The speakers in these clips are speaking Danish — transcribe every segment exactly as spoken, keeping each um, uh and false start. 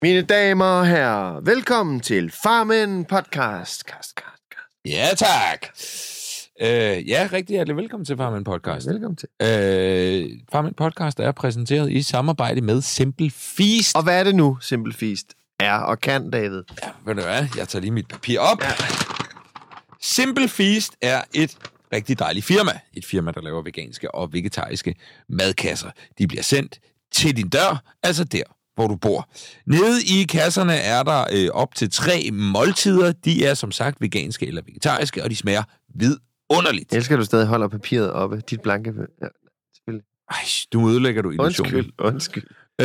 Mine damer og herrer, velkommen til Farmen Podcast. Kast, kast, kast. Ja, tak. Øh, ja, rigtig hjertelig velkommen til Farmen Podcast. Ja, velkommen til. Øh, Farmen Podcast er præsenteret i samarbejde med Simple Feast. Og hvad er det nu, Simple Feast er og kan, David? Ja, ved du hvad? Jeg tager lige mit papir op. Ja. Simple Feast er et rigtig dejligt firma. Et firma, der laver veganske og vegetariske madkasser. De bliver sendt til din dør, altså der, hvor du bor. Nede i kasserne er der øh, op til tre måltider. De er som sagt veganske eller vegetariske, og de smager vidunderligt. Jeg elsker, at du stadig holder papiret oppe. Dit blanke... Ja, selvfølgelig. Ej, du ødelægger du illusionen. Undskyld, undskyld.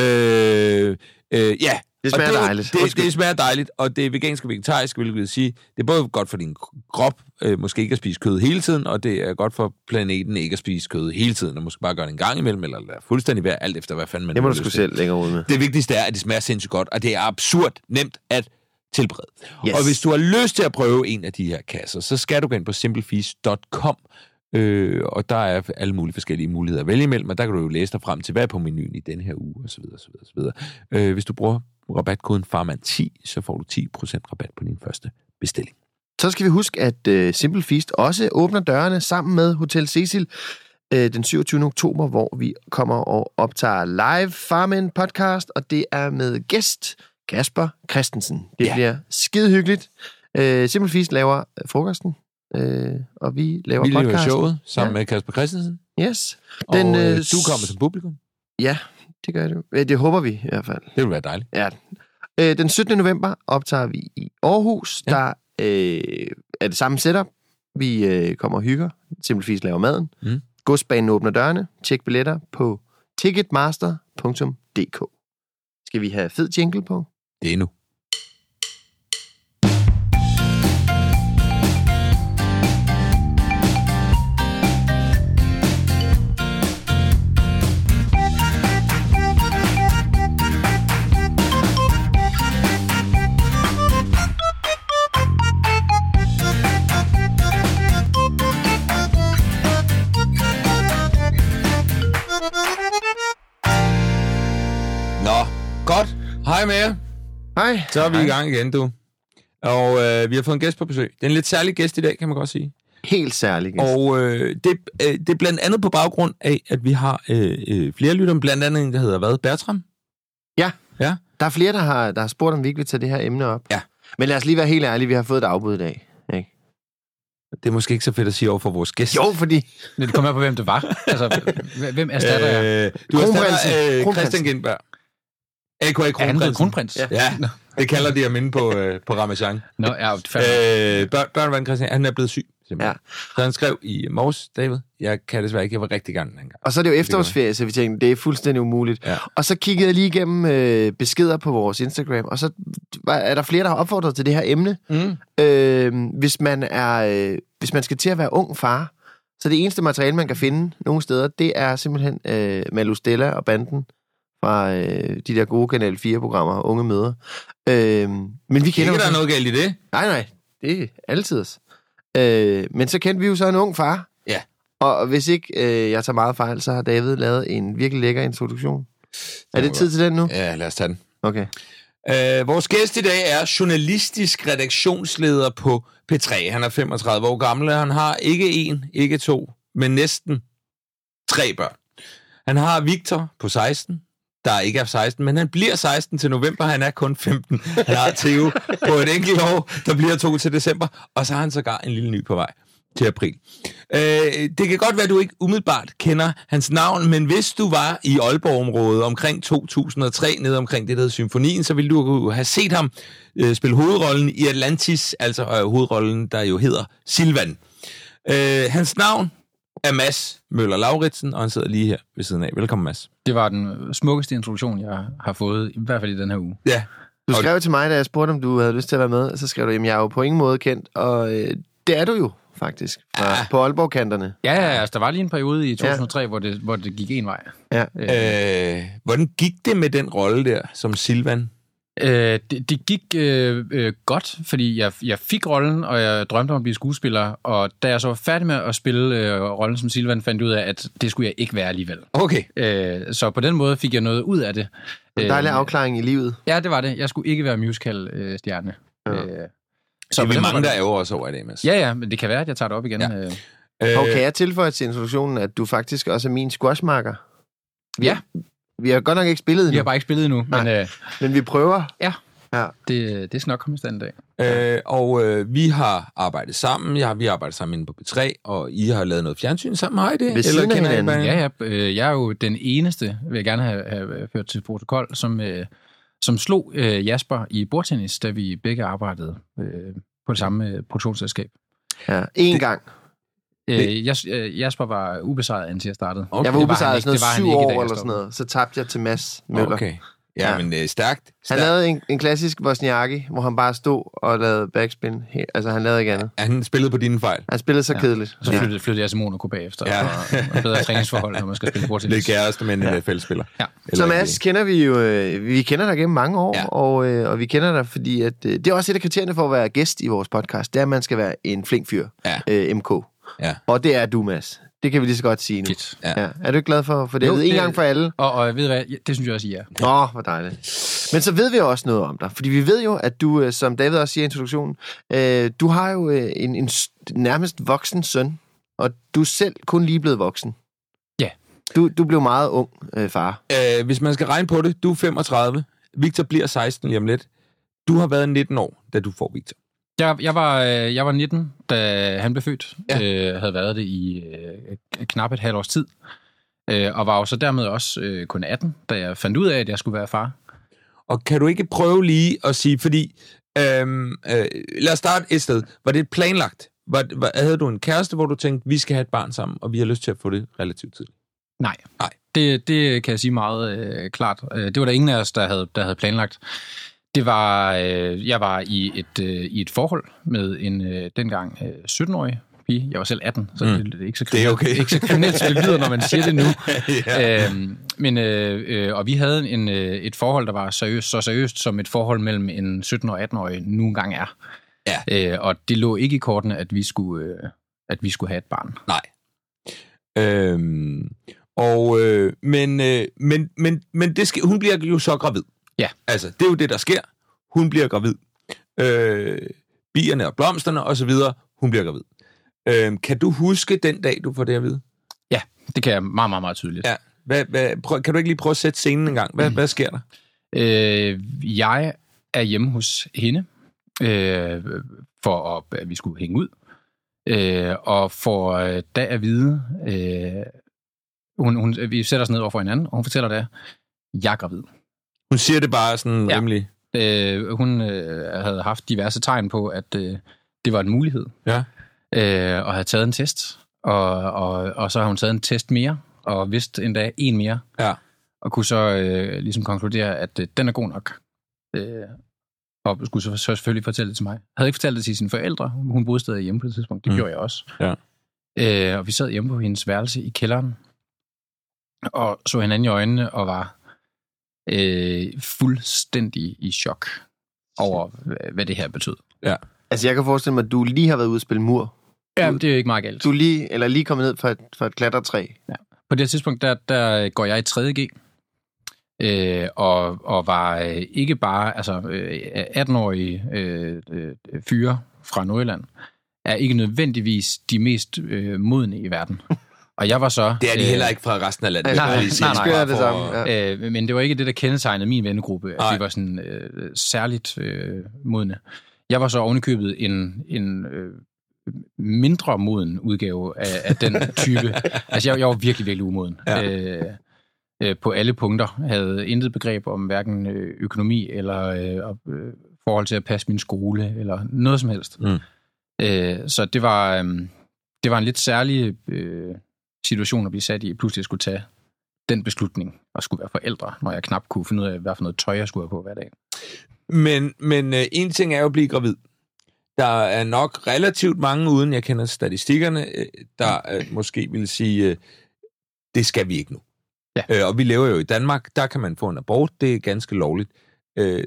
Øh, øh, ja. Det smager det, dejligt. Det, det smager dejligt, og det er vegansk og vegetarisk, hvilket vil sige, det er både godt for din krop, øh, måske ikke at spise kød hele tiden, og det er godt for planeten ikke at spise kød hele tiden, og måske bare gøre det en gang imellem, eller lade fuldstændig være, alt efter hvad fanden man... Det må du sgu selv længere ud med. Det vigtigste er, at det smager sindssygt godt, og det er absurd nemt at tilberede. Yes. Og hvis du har lyst til at prøve en af de her kasser, så skal du gå ind på simplefeast punktum com, øh, og der er alle mulige forskellige muligheder at vælge imellem, og der kan du jo læse dig frem til, hvad er på menuen i denne her uge, osv. osv., osv. Øh, hvis du bruger rabatkoden farman ti, så får du ti procent rabat på din første bestilling. Så skal vi huske, at uh, Simple Feast også åbner dørene sammen med Hotel Cecil uh, den syvogtyvende oktober, hvor vi kommer og optager live Farmen Podcast, og det er med gæst Kasper Christensen. Det ja. bliver skide hyggeligt. Uh, Simple Feast laver frokosten, uh, og vi laver vi podcasten. Vi laver showet sammen ja. med Kasper Christensen. Yes. Den, og øh, du kommer som publikum. Ja, det gør det. Det håber vi i hvert fald. Det vil være dejligt. Ja. Øh, den syttende november optager vi i Aarhus. Ja. Der øh, er det samme setup. Vi øh, kommer og hygger. Simpelthen laver maden. Mm. Godsbanen åbner dørene. Tjek billetter på ticketmaster punktum d k. Skal vi have fed jingle på? Det er nu. Godt. Hej med jer. Hej. Så er vi Hej. i gang igen, du. Og øh, vi har fået en gæst på besøg. Det er en lidt særlig gæst i dag, kan man godt sige. Helt særlig gæst. Og øh, det, øh, det er blandt andet på baggrund af, at vi har øh, øh, flere lyttere, blandt andet en, der hedder hvad? Bertram? Ja. Ja. Der er flere, der har, der har spurgt, om vi ikke vil tage det her emne op. Ja. Men lad os lige være helt ærlige. Vi har fået et afbud i dag. Ikke? Det er måske ikke så fedt at sige over for vores gæst. Jo, fordi... Det kommer på, hvem det var. Altså, hvem erstatter jeg? Øh, du erstatter øh, Christian Gindberg. A K A Kronprinsen. Ja, han hedder Kronprins. Ja, ja, det kalder de ham inde på, øh, på Ramachan. Nå, ja, det fandt øh, børn, børnevand Christian, han er blevet syg. Ja. Så han skrev i morges, David, jeg kan desværre ikke, jeg var rigtig gerne dengang. Og så er det jo efterårsferie, så vi tænkte, det er fuldstændig umuligt. Ja. Og så kiggede jeg lige igennem øh, beskeder på vores Instagram, og så er der flere, der har opfordret til det her emne. Mm. Øh, hvis, man er, øh, hvis man skal til at være ung far, så det eneste materiale, man kan finde nogle steder, det er simpelthen øh, Malu Stella og banden fra øh, de der gode Kanal fire-programmer, Unge Mødre. Øh, men vi kender ikke, der er noget galt i det? Nej, nej, det er altid. Øh, men så kendte vi jo så en ung far. Ja. Og hvis ikke øh, jeg tager meget fejl, så har David lavet en virkelig lækker introduktion. Er det tid til den nu? Ja, lad os tage den. Okay. Øh, vores gæst i dag er journalistisk redaktionsleder på P tre. Han er femogtredive år gammel, han har ikke en, ikke to, men næsten tre børn. Han har Victor på seksten, der ikke er seksten, men han bliver seksten til november, han er kun femten. Han har Theo på et enkelt år, der bliver to til december, og så har han sågar en lille ny på vej til april. Øh, det kan godt være, at du ikke umiddelbart kender hans navn, men hvis du var i Aalborg-området omkring to tusind og tre, nede omkring det, der hedder Symfonien, så ville du have set ham øh, spille hovedrollen i Atlantis, altså øh, hovedrollen, der jo hedder Silvan. Øh, hans navn er Mads Møller Lauritsen, og han sidder lige her ved siden af. Velkommen, Mads. Det var den smukkeste introduktion, jeg har fået, i hvert fald i den her uge. Ja. Du skrev til mig, da jeg spurgte, om du havde lyst til at være med, og så skrev du, at jeg er jo på ingen måde kendt, og øh, det er du jo faktisk, fra, ja. på Aalborg-kanterne. Ja, ja, altså der var lige en periode i to tusind og tre, ja. hvor, det, hvor det gik en vej. Ja. Øh, hvordan gik det med den rolle der, som Silvan? Øh, det, det gik øh, øh, godt, fordi jeg, jeg fik rollen, og jeg drømte om at blive skuespiller, og da jeg så var færdig med at spille øh, rollen som Silvan, fandt jeg ud af, at det skulle jeg ikke være alligevel. Okay. Øh, så på den måde fik jeg noget ud af det. En dejlig afklaring i livet. Ja, det var det. Jeg skulle ikke være musical-stjerne. Øh, ja. øh, så det er mange, der er jo også over det, Mads. Ja, ja, men det kan være, at jeg tager det op igen. Ja. Øh. Og kan jeg tilføje til introduktionen, at du faktisk også er min squashmarker? Vi, ja. Vi har godt nok ikke spillet endnu. Vi har bare ikke spillet endnu, men... Øh, men vi prøver. Ja, ja. Det, det skal nok komme i stand en dag. Øh, og øh, vi har arbejdet sammen. Ja, vi har arbejdet sammen inde på B tre, og I har lavet noget fjernsyn sammen. Har I det? Ved Eller kender I hinanden? Ja, ja, øh, jeg er jo den eneste, vil jeg gerne have, have ført til protokol, som, øh, som slog øh, Jasper i bordtennis, da vi begge arbejdede øh, på det samme øh, produktionsselskab. Ja, én gang. Øh, jeg, Jasper var ubesejret, indtil jeg startede. Okay. Jeg var ubesejret sådan noget syv år eller sådan noget. Så tabte jeg til Mads Møller. Okay. Ja, ja, men øh, stærkt, stærkt. Han lavede en, en klassisk Wozniacki, hvor han bare stod og lavede backspin. Altså, han lavede ikke andet. Ja, han spillede på dine fejl. Han spillede så ja. kedeligt. Så flyttede, flyttede jeg til Monaco bagefter. Ja. Og, og bedre træningsforhold, når man skal spille bordtennis. Det er kæreste med en ja. fællesspiller. Ja. Så Mads kender vi jo... Vi kender dig gennem mange år, ja. og, og vi kender dig, fordi at, det er også et af kriterierne for at være gæst i vores podcast. Det er, at man skal være en flink fyr. Ja. Øh, M K. Ja. Og det er du, Mads. Det kan vi lige så godt sige nu. Ja. Ja. Er du ikke glad for, for det? Jo, jeg ved, det, en gang for alle. Og, og ved du hvad, det synes jeg også, I er. Åh, oh, hvor dejligt. Men så ved vi jo også noget om dig. Fordi vi ved jo, at du, som David også siger i introduktionen, øh, du har jo en, en nærmest voksen søn, og du er selv kun lige blevet voksen. Ja. Du, du blev meget ung, øh, far. Øh, hvis man skal regne på det, du er femogtredive, Victor bliver seksten lige om lidt. Du har været nitten år, da du får Victor. Jeg, jeg, var, jeg var nitten, da han blev født. Ja. Øh, havde været det i øh, knap et halvt års tid. Øh, og var jo så dermed også øh, kun atten, da jeg fandt ud af, at jeg skulle være far. Og kan du ikke prøve lige at sige, fordi... Øhm, øh, lad os starte et sted. Var det planlagt? Var, var, havde du en kæreste, hvor du tænkte, vi skal have et barn sammen, og vi har lyst til at få det relativt tidligt? Nej. Nej. Det, det kan jeg sige meget øh, klart. Det var der ingen af os, der havde, der havde planlagt. Det var, øh, jeg var i et, øh, i et forhold med en øh, dengang øh, sytten-årig pige. Jeg var selv atten, så mm. det, det er ikke så kriminelt, okay. ikke så kriminelt, som det lyder, når man siger det nu. ja. øhm, men, øh, øh, og vi havde en, øh, et forhold, der var seriøst, så seriøst, som et forhold mellem en sytten- og atten-årig nu engang er. Ja. Øh, og det lå ikke i kortene, at vi skulle, øh, at vi skulle have et barn. Nej. Øhm, og, øh, men, øh, men, men, men det skal, hun bliver jo så gravid. Ja. Altså, det er jo det, der sker. Hun bliver gravid. Øh, bierne og blomsterne og så videre. Hun bliver gravid. Øh, kan du huske den dag, du får det at vide? Ja, det kan jeg meget, meget, meget tydeligt. Ja. Hvad, hvad, prøv, kan du ikke lige prøve at sætte scenen en gang? Hvad, mm. hvad sker der? Øh, jeg er hjemme hos hende, øh, for at, at vi skulle hænge ud. Øh, og får da at vide... Øh, hun, hun, vi sætter os ned over for hinanden, og hun fortæller da, jeg er gravid. Hun siger det bare sådan ja. rimelig... Øh, hun øh, havde haft diverse tegn på, at øh, det var en mulighed. Ja. Øh, og havde taget en test. Og, og, og så har hun taget en test mere, og vidst endda en mere. Ja. Og kunne så øh, ligesom konkludere, at øh, den er god nok. Øh, og skulle så, så selvfølgelig fortælle det til mig. Havde ikke fortalt det til sine forældre. Hun boede stadig hjemme på det tidspunkt. Det mm. gjorde jeg også. Ja. Øh, og vi sad hjemme på hendes værelse i kælderen, og så hinanden i øjnene, og var øh, fuldstændig i chok over, hvad det her betød. Ja. Altså, jeg kan forestille mig, at du lige har været ude at spille mur. Ja, det er ikke meget galt. Du lige, eller lige kommet ned fra et, fra et klatretræ. Ja. På det tidspunkt, der, der går jeg i tredje G, øh, og, og var øh, ikke bare, altså øh, atten-årige øh, øh, fyre fra Nordjylland, er ikke nødvendigvis de mest øh, modne i verden. Og jeg var så... Det er de øh, heller ikke fra resten af landet. Nej, nej, nej, nej, nej. Det samme, ja. øh, men det var ikke det, der kendetegnede min vennegruppe, at de var sådan øh, særligt øh, modne. Jeg var så ovenikøbet en, en øh, mindre moden udgave af, af den type. Altså, jeg, jeg var virkelig, virkelig umoden. Ja. Øh, øh, på alle punkter. Havde intet begreb om hverken økonomi eller øh, forhold til at passe min skole, eller noget som helst. Mm. Øh, så det var, øh, det var en lidt særlig øh, situation at blive sat i, at pludselig skulle tage den beslutning og skulle være forældre, når jeg knap kunne finde ud af, hvad for noget tøj jeg skulle have på hver dag. Men, men øh, en ting er jo at blive gravid. Der er nok relativt mange, uden jeg kender statistikkerne, øh, der øh, måske vil sige, øh, det skal vi ikke nu. Ja. Øh, og vi lever jo i Danmark, der kan man få en abort, det er ganske lovligt. Øh,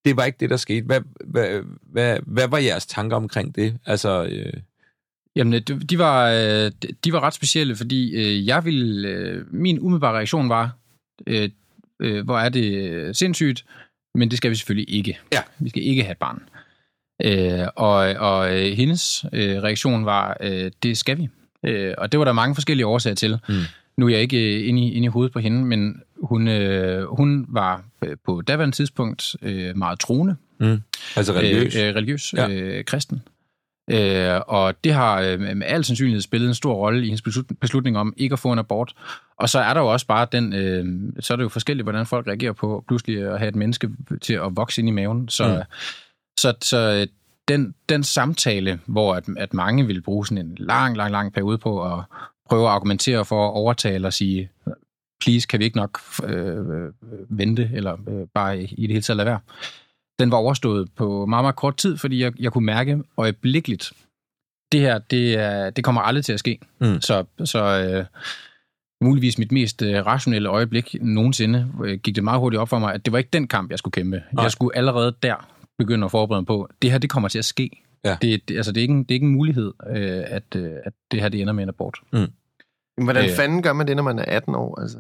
det var ikke det, der skete. Hvad, hvad, hvad, hvad var jeres tanker omkring det? Altså... Øh... Jamen, de var, de var ret specielle, fordi jeg ville... Min umiddelbare reaktion var, øh, øh, hvor er det sindssygt, men det skal vi selvfølgelig ikke. Ja. Vi skal ikke have et barn. Øh, og, og hendes øh, reaktion var, øh, det skal vi. Øh, og det var der mange forskellige årsager til. Mm. Nu er jeg ikke inde i, inde i hovedet på hende, men hun, øh, hun var på daværende tidspunkt øh, meget troende. Mm. Altså religiøs? Øh, religiøs, ja. øh, kristen. Øh, og det har øh, med al sandsynlighed spillet en stor rolle i hendes beslutning om ikke at få en abort. Og så er der jo også bare den, øh, så er det jo forskelligt, hvordan folk reagerer på pludselig at have et menneske til at vokse ind i maven. Så, mm. så, så den, den samtale, hvor at, at mange ville bruge sådan en lang, lang, lang periode på at prøve at argumentere for at overtale og sige, please, kan vi ikke nok øh, vente, eller øh, bare i det hele taget lade være. Den var overstået på meget, meget kort tid, fordi jeg, jeg kunne mærke øjeblikkeligt, det her, det, er, det kommer aldrig til at ske. Mm. Så, så øh, muligvis mit mest øh, rationelle øjeblik nogensinde øh, gik det meget hurtigt op for mig, at det var ikke den kamp, jeg skulle kæmpe. Nej. Jeg skulle allerede der begynde at forberede mig på, det her, det kommer til at ske. Ja. Det, det, altså, det, er ikke en, det er ikke en mulighed, øh, at, øh, at det her, det ender med en abort. Mm. Hvordan øh, fanden gør man det, når man er atten år? Altså?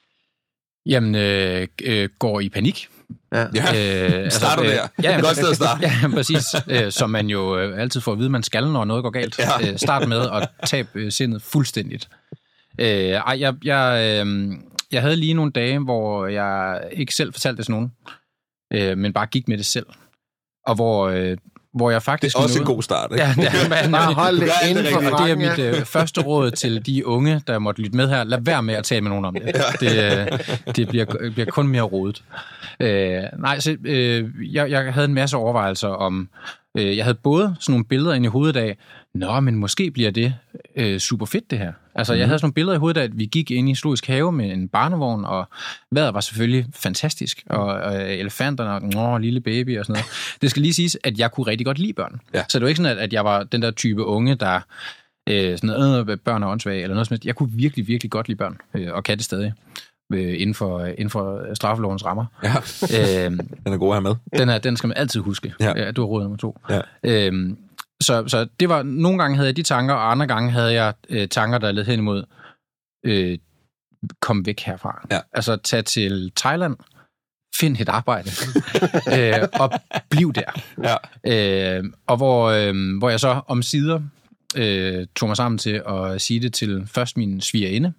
Jamen, øh, øh, går i panik. Ja, øh, altså, starter der. Øh, ja, godt sted at starte. Ja, præcis. Øh, som man jo øh, altid får at vide, man skal, når noget går galt. Ja. Øh, start med at tabe øh, sindet fuldstændigt. Øh, ej, jeg, jeg, øh, jeg havde lige nogle dage, hvor jeg ikke selv fortalte det til nogen, øh, men bare gik med det selv. Og hvor... Øh, hvor jeg faktisk... Det er også nåede... en god start, ikke? Ja, det er, man, bare hold det inden for det er mit øh, første råd til de unge, der måtte lytte med her. Lad være med at tale med nogen om det. Det, øh, det bliver, bliver kun mere rodet. Øh, nej, så øh, jeg, jeg havde en masse overvejelser om... Øh, jeg havde både sådan nogle billeder ind i hovedet af, nå, men måske bliver det øh, super fedt, det her. Altså, mm. jeg havde sådan nogle billeder i hovedet af, at vi gik ind i Zoologisk Have med en barnevogn, og vejret var selvfølgelig fantastisk, og, og elefanterne, og nå, lille baby og sådan noget. Det skal lige siges, at jeg kunne rigtig godt lide børn. Ja. Så det var ikke sådan, at, at jeg var den der type unge, der øh, sådan noget, øh, børn er åndssvage, eller noget som helst. Jeg kunne virkelig, virkelig godt lide børn, øh, og kan det stadig. Inden for, inden for straffelovens rammer. Ja. Øhm, den er god at have med. Den, er, den skal man altid huske. Ja. Ja, du har råd nummer to. Ja. Øhm, så, så det var, nogle gange havde jeg de tanker, og andre gange havde jeg øh, tanker, der led hen imod, øh, kom væk herfra. Ja. Altså, tag til Thailand, find et arbejde, øh, og bliv der. Ja. Øh, og hvor, øh, hvor jeg så omsider øh, tog mig sammen til at sige det til først min svigerinde,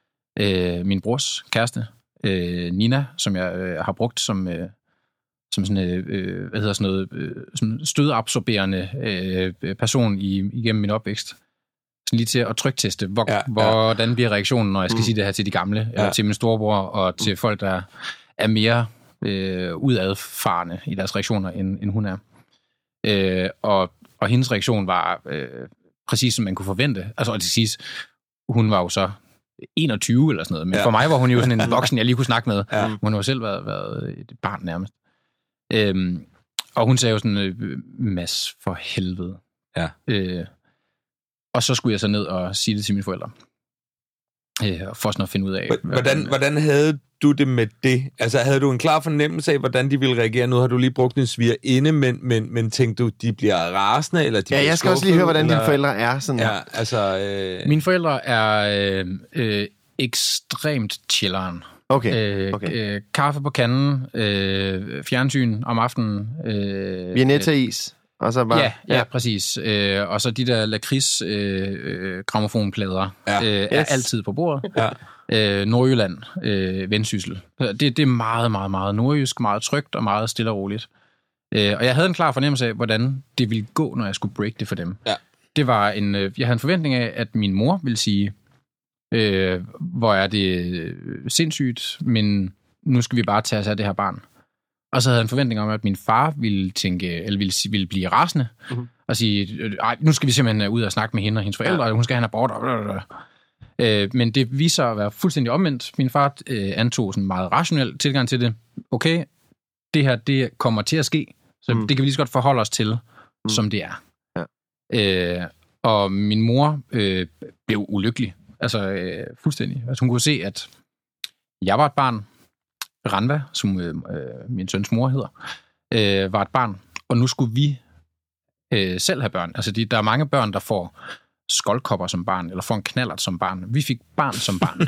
Øh, min brors kæreste, øh, Nina, som jeg øh, har brugt som, øh, som sådan, øh, hvad hedder sådan noget, øh, som stødabsorberende øh, person i, igennem min opvækst. Sådan lige til at trykteste, hvor, ja, ja. hvordan bliver reaktionen, når jeg skal mm. sige det her til de gamle, ja. eller til min storebror, og til folk, der er mere øh, udadfarende i deres reaktioner, end, end hun er. Øh, og, og hendes reaktion var øh, præcis, som man kunne forvente. Altså, og til sidst, hun var jo så enogtyve eller sådan noget, men ja. for mig var hun jo sådan en voksen, jeg lige kunne snakke med. Ja. Hun har jo selv været, været et barn nærmest. Øhm, og hun sagde jo sådan, øh, Mads, for helvede. Ja. Øh, og så skulle jeg så ned og sige det til mine forældre. Øh, for sådan at finde ud af... Hvordan, hvad, hvordan havde du det med det? Altså, havde du en klar fornemmelse af, hvordan de ville reagere? Nu har du lige brugt en svigerinde, men, men, men tænkte du, de bliver rasende, eller de Ja, jeg skal også lige høre, hvordan eller... dine forældre er. Sådan. Ja, altså... Øh... Mine forældre er øh, øh, ekstremt chilleren. Okay. Øh, okay. Øh, kaffe på kanden, øh, fjernsyn om aftenen. Øh, Vianetta-is. Og så bare, ja, ja, ja, præcis. Øh, og så de der lakrids øh, øh, grammofonplader ja. øh, er yes. altid på bordet. Ja. Øh, Nordjylland, øh, Vendsyssel. Det, det er meget, meget, meget nordjysk, meget trygt og meget stille og roligt. Øh, og jeg havde en klar fornemmelse af, hvordan det ville gå, når jeg skulle break det for dem. Ja. Det var en, øh, jeg havde en forventning af, at min mor ville sige, øh, hvor er det sindssygt, men nu skal vi bare tage os af det her barn. Og så havde jeg en forventning om, at min far ville tænke, eller ville, ville blive rasende, mm-hmm. og sige, ej, nu skal vi simpelthen ud og snakke med hende og hendes forældre, ja. og hun skal have en abort. Øh, men det viser at være fuldstændig omvendt. Min far øh, antog sådan en meget rationel tilgang til det. Okay, det her, det kommer til at ske, så mm. det kan vi lige så godt forholde os til, mm. som det er. Ja. Øh, og min mor øh, blev ulykkelig. Altså øh, fuldstændig. Altså hun kunne se, at jeg var et barn, Ranva, som øh, min søns mor hedder, øh, var et barn, og nu skulle vi øh, selv have børn. Altså, de, der er mange børn, der får skoldkopper som barn, eller får en knallert som barn. Vi fik barn som barn.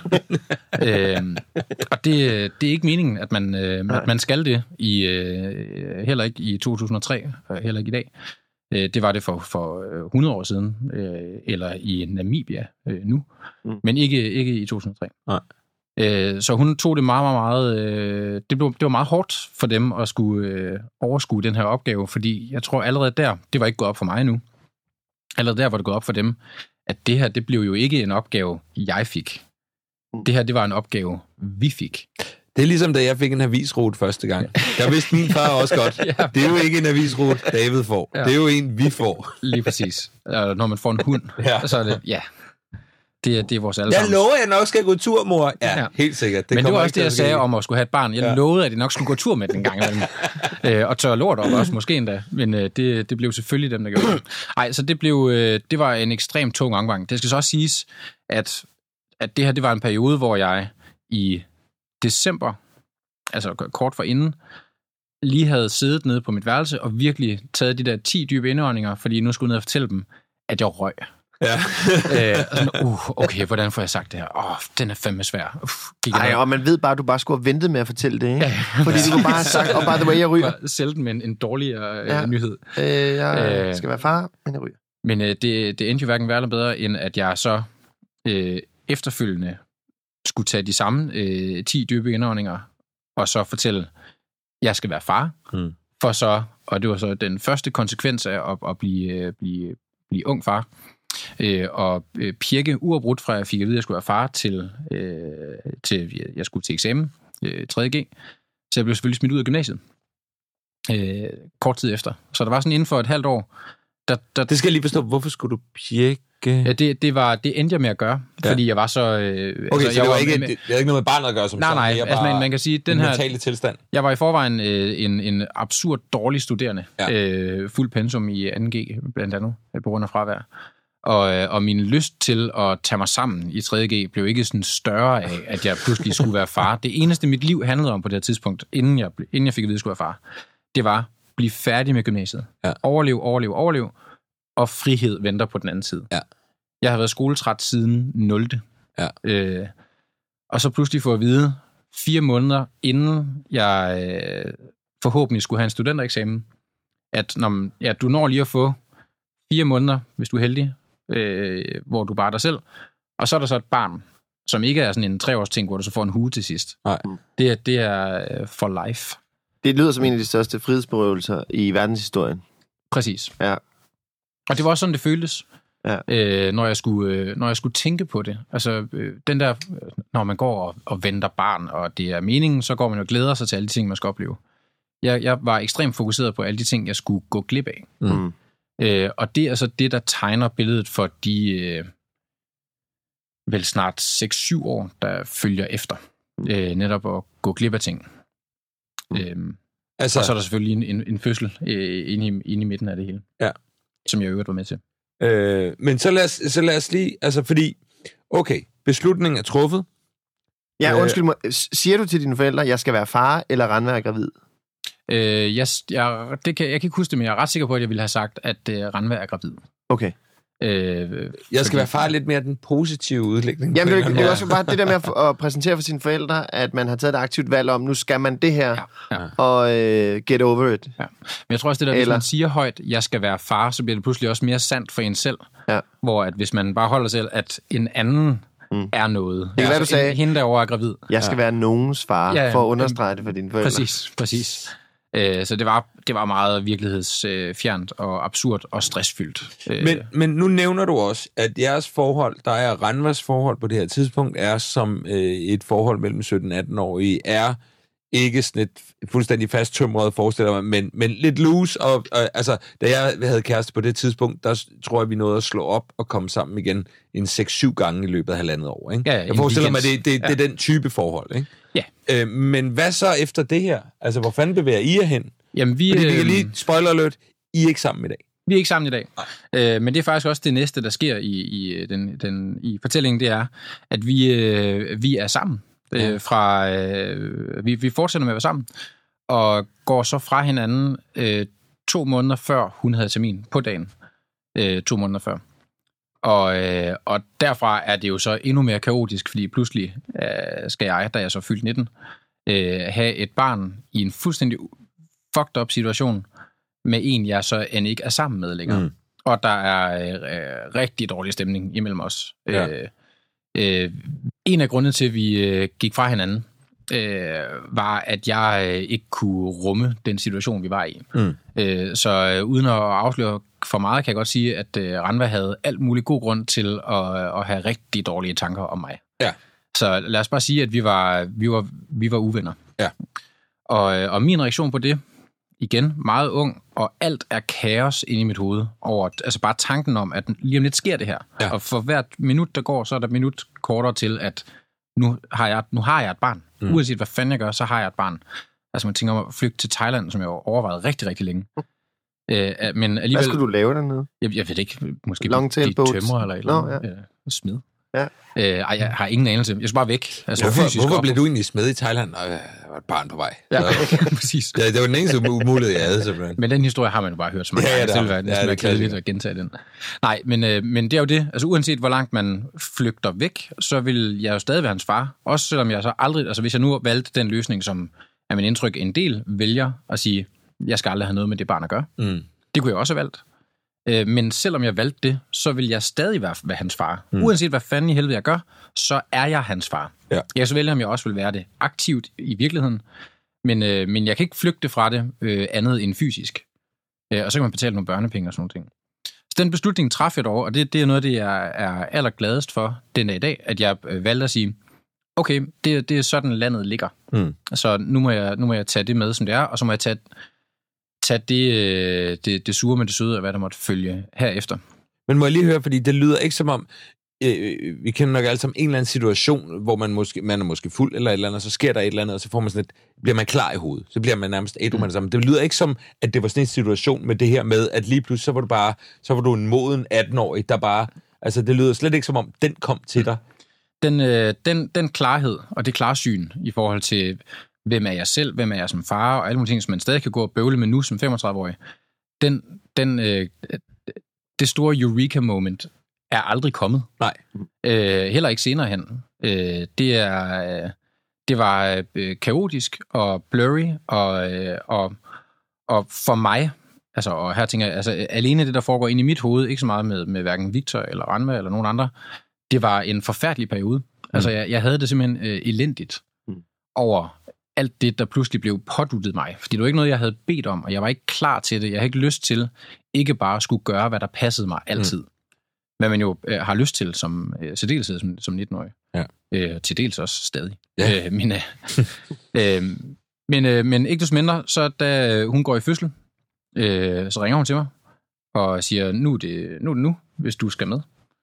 øh, og det, det er ikke meningen, at man, øh, at man skal det, i, øh, heller ikke i to tusind og tre, og heller ikke i dag. Øh, det var det for, for hundrede år siden, øh, eller i Namibia øh, nu, mm. men ikke, ikke i to tusind og tre. Nej. Øh, så hun tog det meget, meget, meget øh, det, blev, det var meget hårdt for dem at skulle øh, overskue den her opgave, fordi jeg tror allerede der, det var ikke gået op for mig endnu, allerede der var det gået op for dem, at det her, det blev jo ikke en opgave, jeg fik. Det her, det var en opgave, vi fik. Det er ligesom, da jeg fik en avisrute første gang. Der vidste min far også godt. Ja. Det er jo ikke en avisrute, David får. Ja. Det er jo en, vi får. Lige præcis. Når man får en hund, ja. så er det, ja, det er, det er vores alle sammen. Jeg lover, at jeg nok skal gå tur, mor. Ja, ja. Helt sikkert. Det Men det var også det, jeg sagde om at skulle have et barn. Jeg ja. lovede, at jeg nok skulle gå tur med den gang imellem. øh, og tørre lort op også, måske endda. Men øh, det, det blev selvfølgelig dem, der gjorde det. Ej, så det, blev, øh, det var en ekstremt tung omgang. Det skal så også siges, at, at det her, det var en periode, hvor jeg i december, altså kort forinden, lige havde siddet nede på mit værelse og virkelig taget de der ti dybe indåndinger, fordi nu skulle jeg ned og fortælle dem, at jeg røg. Ja. øh, og sådan, uh, okay, hvordan får jeg sagt det her? Åh, oh, den er fandme svær. Uff, Ej, og man ved bare, at du bare skulle have ventet med at fortælle det, ikke? Ja. Fordi du kunne bare have sagt, oh, by the way, jeg ryger. Selv med en, en dårligere øh, ja. nyhed. Øh, jeg øh, skal være far, men jeg ryger. Men øh, det, det endte jo hverken værre eller bedre, end at jeg så øh, efterfølgende skulle tage de samme øh, ti dybe indåndinger, og så fortælle, jeg skal være far, hmm. for så, og det var så den første konsekvens af at, at blive, blive, blive ung far, øh, og øh, pirke uafbrudt fra, jeg fik at vide, at jeg skulle være far, til, øh, til jeg skulle til eksamen, øh, tredje G, så jeg blev selvfølgelig smidt ud af gymnasiet, øh, kort tid efter. Så der var sådan inden for et halvt år, der, der, det skal jeg lige forstå, hvorfor skulle du pirke? Ja, det, det, var, det endte jeg med at gøre, ja. fordi jeg var så... Øh, okay, altså, så jeg det var, var ikke, med, det, det er ikke noget med barnet at gøre som nej, sådan? Nej, nej, altså man, man kan sige, den her... mentale tilstand. Jeg var i forvejen øh, en, en absurd dårlig studerende, ja. øh, fuld pensum i anden G, blandt andet, på grund af fravær. Og, øh, og min lyst til at tage mig sammen i tredje G blev ikke sådan større af, at jeg pludselig skulle være far. Det eneste, mit liv handlede om på det her tidspunkt, inden jeg, inden jeg fik at vide, at jeg skulle være far, det var at blive færdig med gymnasiet. Ja. Overlev, overlev, overlev, og frihed venter på den anden side. Ja. Jeg har været skoletræt siden nul. Ja. Øh, og så pludselig får at vide, fire måneder inden jeg øh, forhåbentlig skulle have en studentereksamen, at når, ja, du når lige at få fire måneder, hvis du er heldig, øh, hvor du bare er dig selv, og så er der så et barn, som ikke er sådan en treårs ting, hvor du så får en hue til sidst. Nej. Det, er, det er for life. Det lyder som en af de største frihedsberøvelser i verdenshistorien. Præcis. Ja. Og det var også sådan, det føltes. Ja. Øh, når, jeg skulle, øh, når jeg skulle tænke på det. Altså, øh, den der, når man går og, og venter barn, og det er meningen, så går man og glæder sig til alle de ting, man skal opleve. Jeg, jeg var ekstremt fokuseret på alle de ting, jeg skulle gå glip af. Mm. Øh, og det er så det, der tegner billedet for de øh, vel snart seks syv år, der følger efter. Mm. Øh, netop at gå glip af ting. Mm. Øh, altså, og så er der selvfølgelig en, en, en fødsel øh, inde, i, inde i midten af det hele. Ja. Som jeg i øvrigt var med til. Øh, men så lad, os, så lad os lige, altså fordi, okay, beslutningen er truffet. Ja, undskyld mig. Siger du til dine forældre, jeg skal være far, eller Ranva er gravid? Øh, jeg, jeg, det kan, jeg kan ikke huske det, men jeg er ret sikker på, at jeg ville have sagt, at uh, Ranva er gravid. Okay. Øh, jeg skal fordi... være far lidt mere den positive udlægning. Jamen, det, det er også bare det der med at, at præsentere for sine forældre, at man har taget et aktivt valg om, nu skal man det her, ja, ja. og uh, get over it. Ja. Men jeg tror også, det der, Eller... hvis man siger højt, jeg skal være far, så bliver det pludselig også mere sandt for en selv. Ja. Hvor at hvis man bare holder sig, at en anden mm. er noget. Det er, hvad du sagde. En, hende derovre er gravid. Jeg skal ja. være nogens far, ja, ja. for at understrege det for dine forældre. Præcis, præcis. Så det var, det var meget virkelighedsfjernt og absurd og stressfyldt. Men, men nu nævner du også, at jeres forhold, der er Ranvas forhold på det her tidspunkt, er som øh, et forhold mellem sytten og atten-årige, er ikke sådan et fuldstændig fasttømret, forestiller mig, men, men lidt loose. Og, og, altså, da jeg havde kæreste på det tidspunkt, der tror jeg, vi nåede at slå op og komme sammen igen en seks syv gange i løbet af halvandet år. Ikke? Ja, ja, jeg forestiller mig, det, det, ja. det er den type forhold, ikke? Ja. Øh, men hvad så efter det her? Altså, hvor fanden bevæger I jer hen? Jamen, vi... Fordi vi kan lige, spoiler alert, I er ikke sammen i dag. Vi er ikke sammen i dag. Øh, men det er faktisk også det næste, der sker i, i, den, den, i fortællingen, det er, at vi, øh, vi er sammen. Ja. Øh, fra, øh, vi, vi fortsætter med at være sammen. og går så fra hinanden øh, to måneder før hun havde termin på dagen. Øh, to måneder før. Og, øh, og derfra er det jo så endnu mere kaotisk, fordi pludselig øh, skal jeg, da jeg så fyldt nitten, øh, have et barn i en fuldstændig fucked up situation med en, jeg så end ikke er sammen med længere. Mm. Og der er øh, rigtig dårlig stemning imellem os. Ja. Øh, øh, en af grundene til, at vi øh, gik fra hinanden, øh, var, at jeg øh, ikke kunne rumme den situation, vi var i. Mm. Øh, så øh, uden at afsløre for meget, kan jeg godt sige, at øh, Ranva havde alt muligt god grund til at, at have rigtig dårlige tanker om mig. Ja. Så lad os bare sige, at vi var, vi var, vi var uvenner. Ja. Og, og min reaktion på det, igen, meget ung, og alt er kaos inde i mit hoved over, altså bare tanken om, at lige om lidt sker det her. Ja. Og for hvert minut, der går, så er der et minut kortere til, at nu har jeg, nu har jeg et barn. Mm. Uanset hvad fanden jeg gør, så har jeg et barn. Altså man tænker om at flygte til Thailand, som jeg overvejede rigtig, rigtig længe. Øh, men alligevel, hvad skulle du lave dernede? Jeg, jeg ved ikke, måske blive tømrer eller et eller andet. No, ja. øh, smid. Ja. Øh, ej, jeg har ingen anelse. Jeg skal bare væk. Altså, hvorfor hvorfor blev du egentlig smed i Thailand? Og jeg var et barn på vej. Ja, præcis. Ja, det var den eneste mulighed, jeg havde, simpelthen. Men den historie har man jo bare hørt så mange gange. Ja, ja, det, det, det er kedeligt at gentage den. Nej, men, øh, men det er jo det. Altså uanset hvor langt man flygter væk, så vil jeg jo stadig være hans far. Også selvom jeg så aldrig, altså hvis jeg nu valgte den løsning, som er min indtryk, en del vælger at sige, jeg skal aldrig have noget med det barn at gøre. Mm. Det kunne jeg også have valgt. Men selvom jeg valgte det, så vil jeg stadig være, være hans far. Mm. Uanset hvad fanden i helvede jeg gør, så er jeg hans far. Ja. Jeg så vælger, om jeg også vil være det aktivt i virkeligheden. Men, øh, men jeg kan ikke flygte fra det øh, andet end fysisk. Øh, og så kan man betale nogle børnepenge og sådan noget. Så den beslutning træffede jeg dog, og det, det er noget af det, jeg er allergladest for den dag i dag, at jeg øh, valgte at sige, okay, det, det er sådan landet ligger. Mm. Så nu må, jeg, nu må jeg tage det med, som det er, og så må jeg tage... tage det, det, det sure med det søde, og hvad der måtte følge herefter. Men må jeg lige høre, fordi det lyder ikke som om, øh, vi kender nok alle sammen en eller anden situation, hvor man, måske, man er måske fuld eller et eller andet, og så sker der et eller andet, og så får man sådan et, bliver man klar i hovedet. Så bliver man nærmest ædru med det samme. Det lyder ikke som, at det var sådan en situation med det her med, at lige pludselig, så var du bare, så var du en moden atten-årig, der bare, altså det lyder slet ikke som om, den kom til dig. Den, øh, den, den klarhed, og det klarsyn i forhold til, hvem er jeg selv, hvem er jeg som far, og alle mulige ting, som man stadig kan gå og bøvle med nu som femogtredive-årig. Den, den, øh, det store eureka-moment er aldrig kommet. Nej. Øh, heller ikke senere hen. Øh, det, er, det var øh, kaotisk og blurry, og, øh, og, og for mig, altså, og her tænker jeg, altså, alene det, der foregår inde i mit hoved, ikke så meget med, med hverken Victor eller Ranva eller nogen andre, det var en forfærdelig periode. Mm. Altså, jeg, jeg havde det simpelthen øh, elendigt mm. over alt det, der pludselig blev påduttet mig. Fordi det var ikke noget, jeg havde bedt om, og jeg var ikke klar til det. Jeg havde ikke lyst til ikke bare at skulle gøre, hvad der passede mig altid. Mm. Hvad man jo øh, har lyst til som øh, særdeleshed som, som nitten-årig. Ja. Øh, til dels også stadig. Ja. Øh, men, øh, øh, men, øh, men ikke desto mindre, så da hun går i fødsel, øh, så ringer hun til mig og siger, nu er det nu, er det nu hvis du skal med.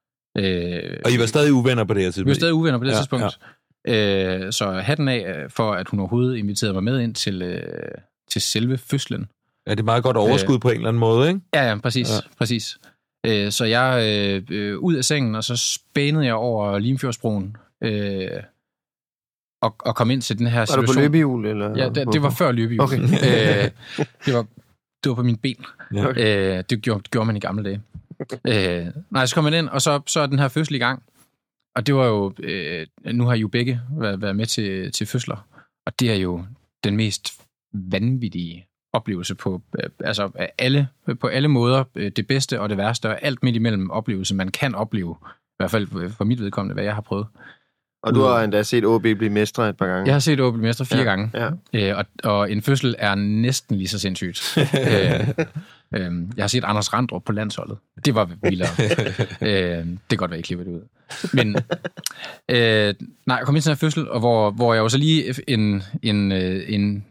Øh, og I var stadig uvenner på det her tidspunkt? Vi var stadig uvenner på det ja, tidspunkt. Ja. Øh, så hatten af for, at hun overhovedet inviterede mig med ind til, øh, til selve fødslen. Ja, det er meget godt overskud øh, på en eller anden måde, ikke? Ja, ja, præcis. Ja. præcis. Øh, så jeg øh, øh, ud af sengen, og så spænede jeg over Limfjordsbroen øh, og, og kom ind til den her situation. Var du på løbehjul? Eller? Ja, det, det var før løbehjul. Okay. øh, det, var, det var på mine ben. Ja. Øh, det, gjorde, det gjorde man i gamle dage. øh, nej, så kom man ind, og så, så er den her fødsel i gang. Og det var jo, øh, nu har I jo begge været, været med til, til fødsler, og det er jo den mest vanvittige oplevelse på, øh, altså alle, på alle måder, øh, det bedste og det værste, og alt midt imellem oplevelse, man kan opleve, i hvert fald for mit vedkommende, hvad jeg har prøvet. Og du har endda set O B blive mestre et par gange? Jeg har set O B blive mestre fire ja, gange, ja. Øh, og, og en fødsel er næsten lige så sindssygt. øh, øh, jeg har set Anders Randrup på landsholdet. Det var vildere. øh, det kan godt være, jeg klipper det ud. Men øh, nej, jeg kom ind til en fødsel, og hvor, hvor jeg jo så lige en, en, en,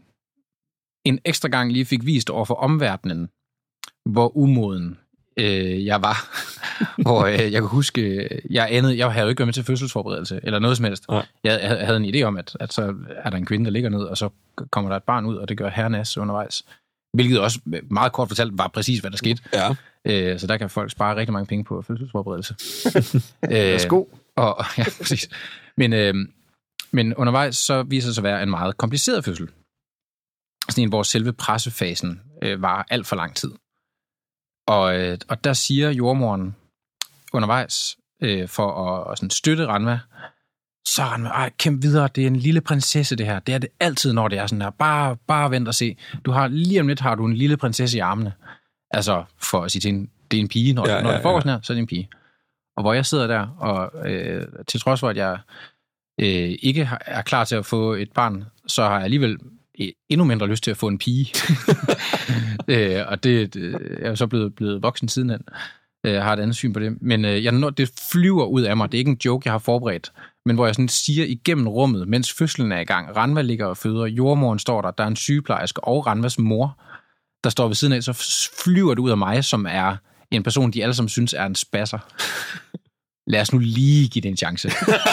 en ekstra gang lige fik vist over for omverdenen, hvor umoden øh, jeg var. Hvor øh, jeg kan huske, jeg anede, jeg havde jo ikke været med til fødselsforberedelse, eller noget som helst. Ja. Jeg havde en idé om, at, at så er der en kvinde, der ligger ned, og så kommer der et barn ud, og det gør herrenas undervejs. Hvilket også meget kort fortalt var præcis, hvad der skete. Ja. Øh, så der kan folk spare rigtig mange penge på fødselsforberedelse. Værsgo. øh, og, ja, præcis. Men, øh, men undervejs så viser det sig at være en meget kompliceret fødsel. sådan en, hvor selve pressefasen øh, var alt for lang tid. Og, øh, og der siger jordmoren undervejs, øh, for at, at sådan støtte Ranva, så Ranva, ej, kæmpe videre, det er en lille prinsesse det her. Det er det altid, når det er sådan her. Bare, bare vent og se. Du har, lige om lidt har du en lille prinsesse i armene. Altså, for at sige til en, det er en pige. Når, ja, når ja, det foregår sådan her, så er det en pige. Og hvor jeg sidder der, og øh, til trods for, at jeg øh, ikke er klar til at få et barn, så har jeg alligevel endnu mindre lyst til at få en pige. øh, og det, det jeg er så blevet, blevet voksen sidenhen. Jeg har et andet syn på det. Men øh, jeg, når det flyver ud af mig. Det er ikke en joke, jeg har forberedt. Men hvor jeg sådan siger igennem rummet, mens fødslen er i gang. Ranva ligger og føder. Jordmoren står der. Der er en sygeplejerske og Ranvas mor, der står ved siden af. Så flyver det ud af mig, som er en person, de alle sammen synes er en spasser. Lad os nu lige give det en chance.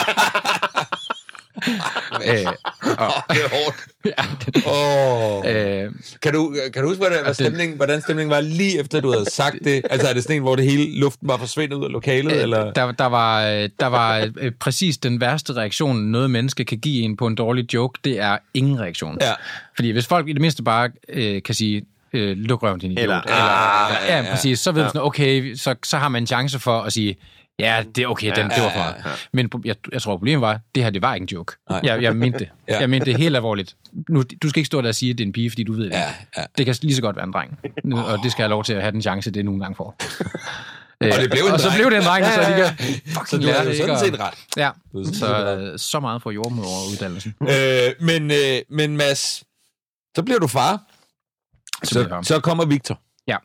Æh, og, det er hårdt. Ja, det, oh. øh, kan, du, kan du huske, hvordan, hvad stemningen, hvordan stemningen var lige efter, du havde sagt det? Altså er det sådan en, hvor det hele luften var forsvindet ud af lokalet? Øh, eller? Der, der var, der var øh, præcis den værste reaktion, noget menneske kan give en på en dårlig joke, det er ingen reaktion. Ja. Fordi hvis folk i det mindste bare øh, kan sige, øh, luk røven din idiot. Eller, eller, ah, eller, ja, ja, præcis. Så ved ja. sådan, okay, så, så har man en chance for at sige, ja, det er okay, den, ja, det var for meget. Ja, ja. Men jeg, jeg tror, problemet var, det her, det var ikke en joke. Jeg, jeg mente det. Ja. Jeg mente det helt alvorligt. Nu, du skal ikke stå der og sige, at det er en pige, fordi du ved det. Ja, ja. Det kan lige så godt være en dreng. Og det skal jeg have lov til at have den chance, det nogle gange får. Og det blev en og så blev det en dreng, så de kan fucking lære det. Så du har sådan set ret. Ja, så, så meget for jordmoderuddannelsen. Øh, men, øh, men Mads, så bliver du far. Så, så, så kommer Victor. Ja.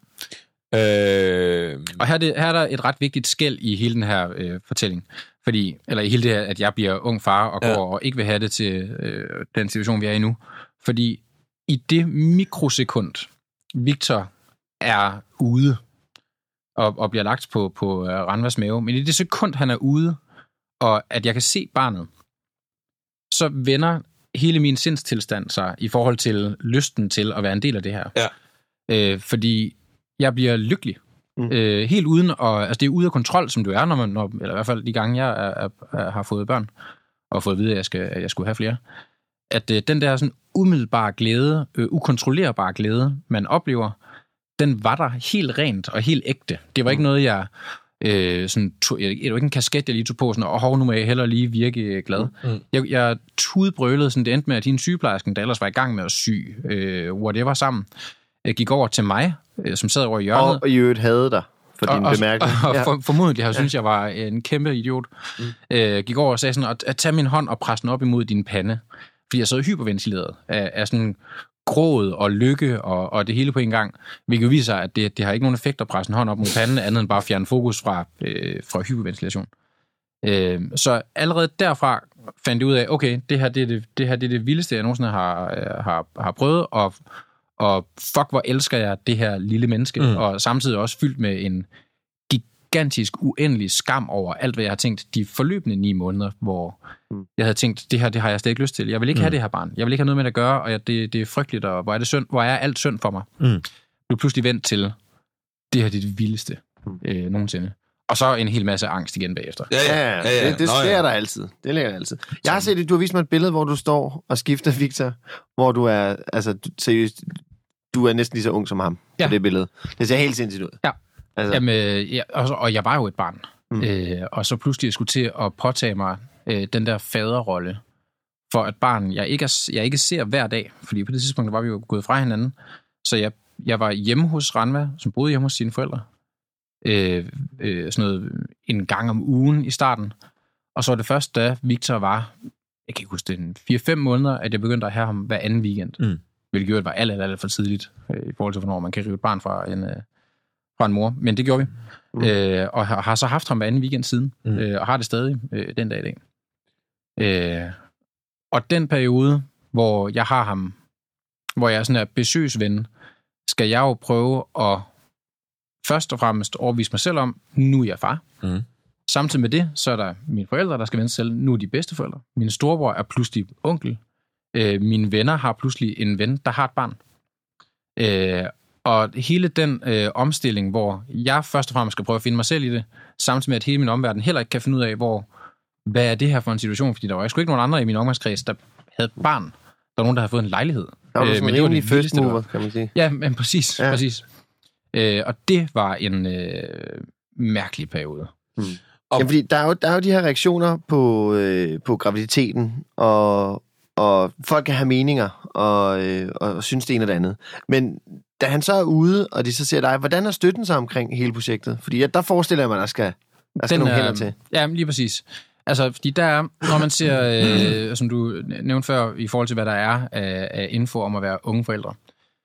Øh... Og her er, det, her er der et ret vigtigt skel i hele den her øh, fortælling. Fordi, eller i hele det her, at jeg bliver ung far og går ja. og ikke vil have det til øh, den situation, vi er i nu. Fordi i det mikrosekund, Victor er ude og, og bliver lagt på, på uh, Ranvas mave, men i det sekund, han er ude, og at jeg kan se barnet, så vender hele min sindstilstand sig i forhold til lysten til at være en del af det her. Ja. Øh, fordi jeg bliver lykkelig. Mm. Øh, helt uden, og altså det er ude af kontrol, som du er, når man, når, eller i hvert fald de gange, jeg er, er, er, har fået børn, og fået at vide, at jeg, skal, at jeg skulle have flere, at øh, den der sådan umiddelbare glæde, øh, ukontrollerbare glæde, man oplever, den var der helt rent og helt ægte. Det var ikke noget, jeg... Øh, sådan, tog, jeg, det var ikke en kasket, jeg lige tog på, sådan, og hov, nu må jeg heller lige virke glad. Mm. Jeg, jeg tudbrølede, sådan det endte med, at hende sygeplejersken, der ellers var i gang med at sy, øh, whatever sammen, øh, gik over til mig, øh, som sad over i hjørnet. Og i øvrigt havde dig, for din bemærkning. Og, og, og for, formodentlig har jeg ja. synes, jeg var en kæmpe idiot. Mm. Øh, gik over og sagde sådan, at, at tage min hånd og presse den op imod din pande. Fordi jeg sad hyperventileret af, af sådan gråd og lykke og, og det hele på en gang, hvilket viser, at det, det har ikke nogen effekt at presse en hånd op mod panden, andet end bare at fjerne fokus fra, øh, fra hyperventilation. Øh, så allerede derfra fandt jeg ud af, okay, det her det er det, det, her, det, er det vildeste, jeg nogensinde har, har, har prøvet, og, og fuck, hvor elsker jeg det her lille menneske, mm. og samtidig også fyldt med en gigantisk, uendelig skam over alt, hvad jeg har tænkt de forløbende ni måneder, hvor mm. jeg havde tænkt, det her, det har jeg slet ikke lyst til. Jeg vil ikke mm. have det her barn. Jeg vil ikke have noget med det at gøre, og jeg, det, det er frygteligt, og hvor er det synd, hvor er alt synd for mig. Mm. Du er pludselig vendt til, det her det er det vildeste mm. øh, nogensinde. Og så en hel masse angst igen bagefter. Ja, ja, ja. ja, ja. Det, det sker Nå, ja. der altid. Det ligger altid. Jeg har set det, du har vist mig et billede, hvor du står og skifter Victor, hvor du er, altså seriøst, du er næsten lige så ung som ham ja. på det billede. Det ser helt sindssygt ud. Ja. Altså. Jamen, ja, og, og jeg var jo et barn. Mm. Øh, og så pludselig jeg skulle til at påtage mig øh, den der faderrolle for et barn, jeg ikke, er, jeg ikke ser hver dag. Fordi på det tidspunkt var vi jo gået fra hinanden. Så jeg, jeg var hjemme hos Ranva, som boede hjemme hos sine forældre. Øh, øh, sådan noget en gang om ugen i starten. Og så var det først, da Victor var, jeg kan ikke huske det, fire fem måneder, at jeg begyndte at have ham hver anden weekend. Mm. Hvilket var alt, alt, alt for tidligt, øh, i forhold til, hvornår man kan rive et barn fra en... Øh, fra en mor, men det gjorde vi. Mm. Øh, og har, har så haft ham hver anden weekend siden, mm. øh, og har det stadig øh, den dag i dag. Øh, og den periode, hvor jeg har ham, hvor jeg er sådan en besøgsven, skal jeg jo prøve at først og fremmest overbevise mig selv om, nu er jeg far. Mm. Samtidig med det, så er der mine forældre, der skal vende sig selv, nu er de bedsteforældre. Min storebror er pludselig onkel. Øh, mine venner har pludselig en ven, der har et barn. Øh, Og hele den øh, omstilling, hvor jeg først og fremmest skal prøve at finde mig selv i det, samtidig med, at hele min omverden heller ikke kan finde ud af, hvor, hvad er det her for en situation, fordi der var sgu ikke nogen andre i min omgangskreds, der havde barn, Der var nogen, der havde fået en lejlighed. Der var øh, sådan men en rimelig first mover, kan man sige. Ja, men præcis. Ja. præcis. Øh, og det var en øh, mærkelig periode. Mm. Ja, fordi der er, jo, der er jo de her reaktioner på, øh, på graviditeten, og, og folk kan have meninger, og, øh, og synes det ene og det andet. Men da han så er ude, og de så siger dig, hvordan er støtten så omkring hele projektet? Fordi ja, der forestiller jeg mig, der skal, der skal Den, nogle hænder øh, til. Ja, lige præcis. Altså, fordi der er, når man ser, øh, som du nævnte før, i forhold til, hvad der er af, af info om at være unge forældre,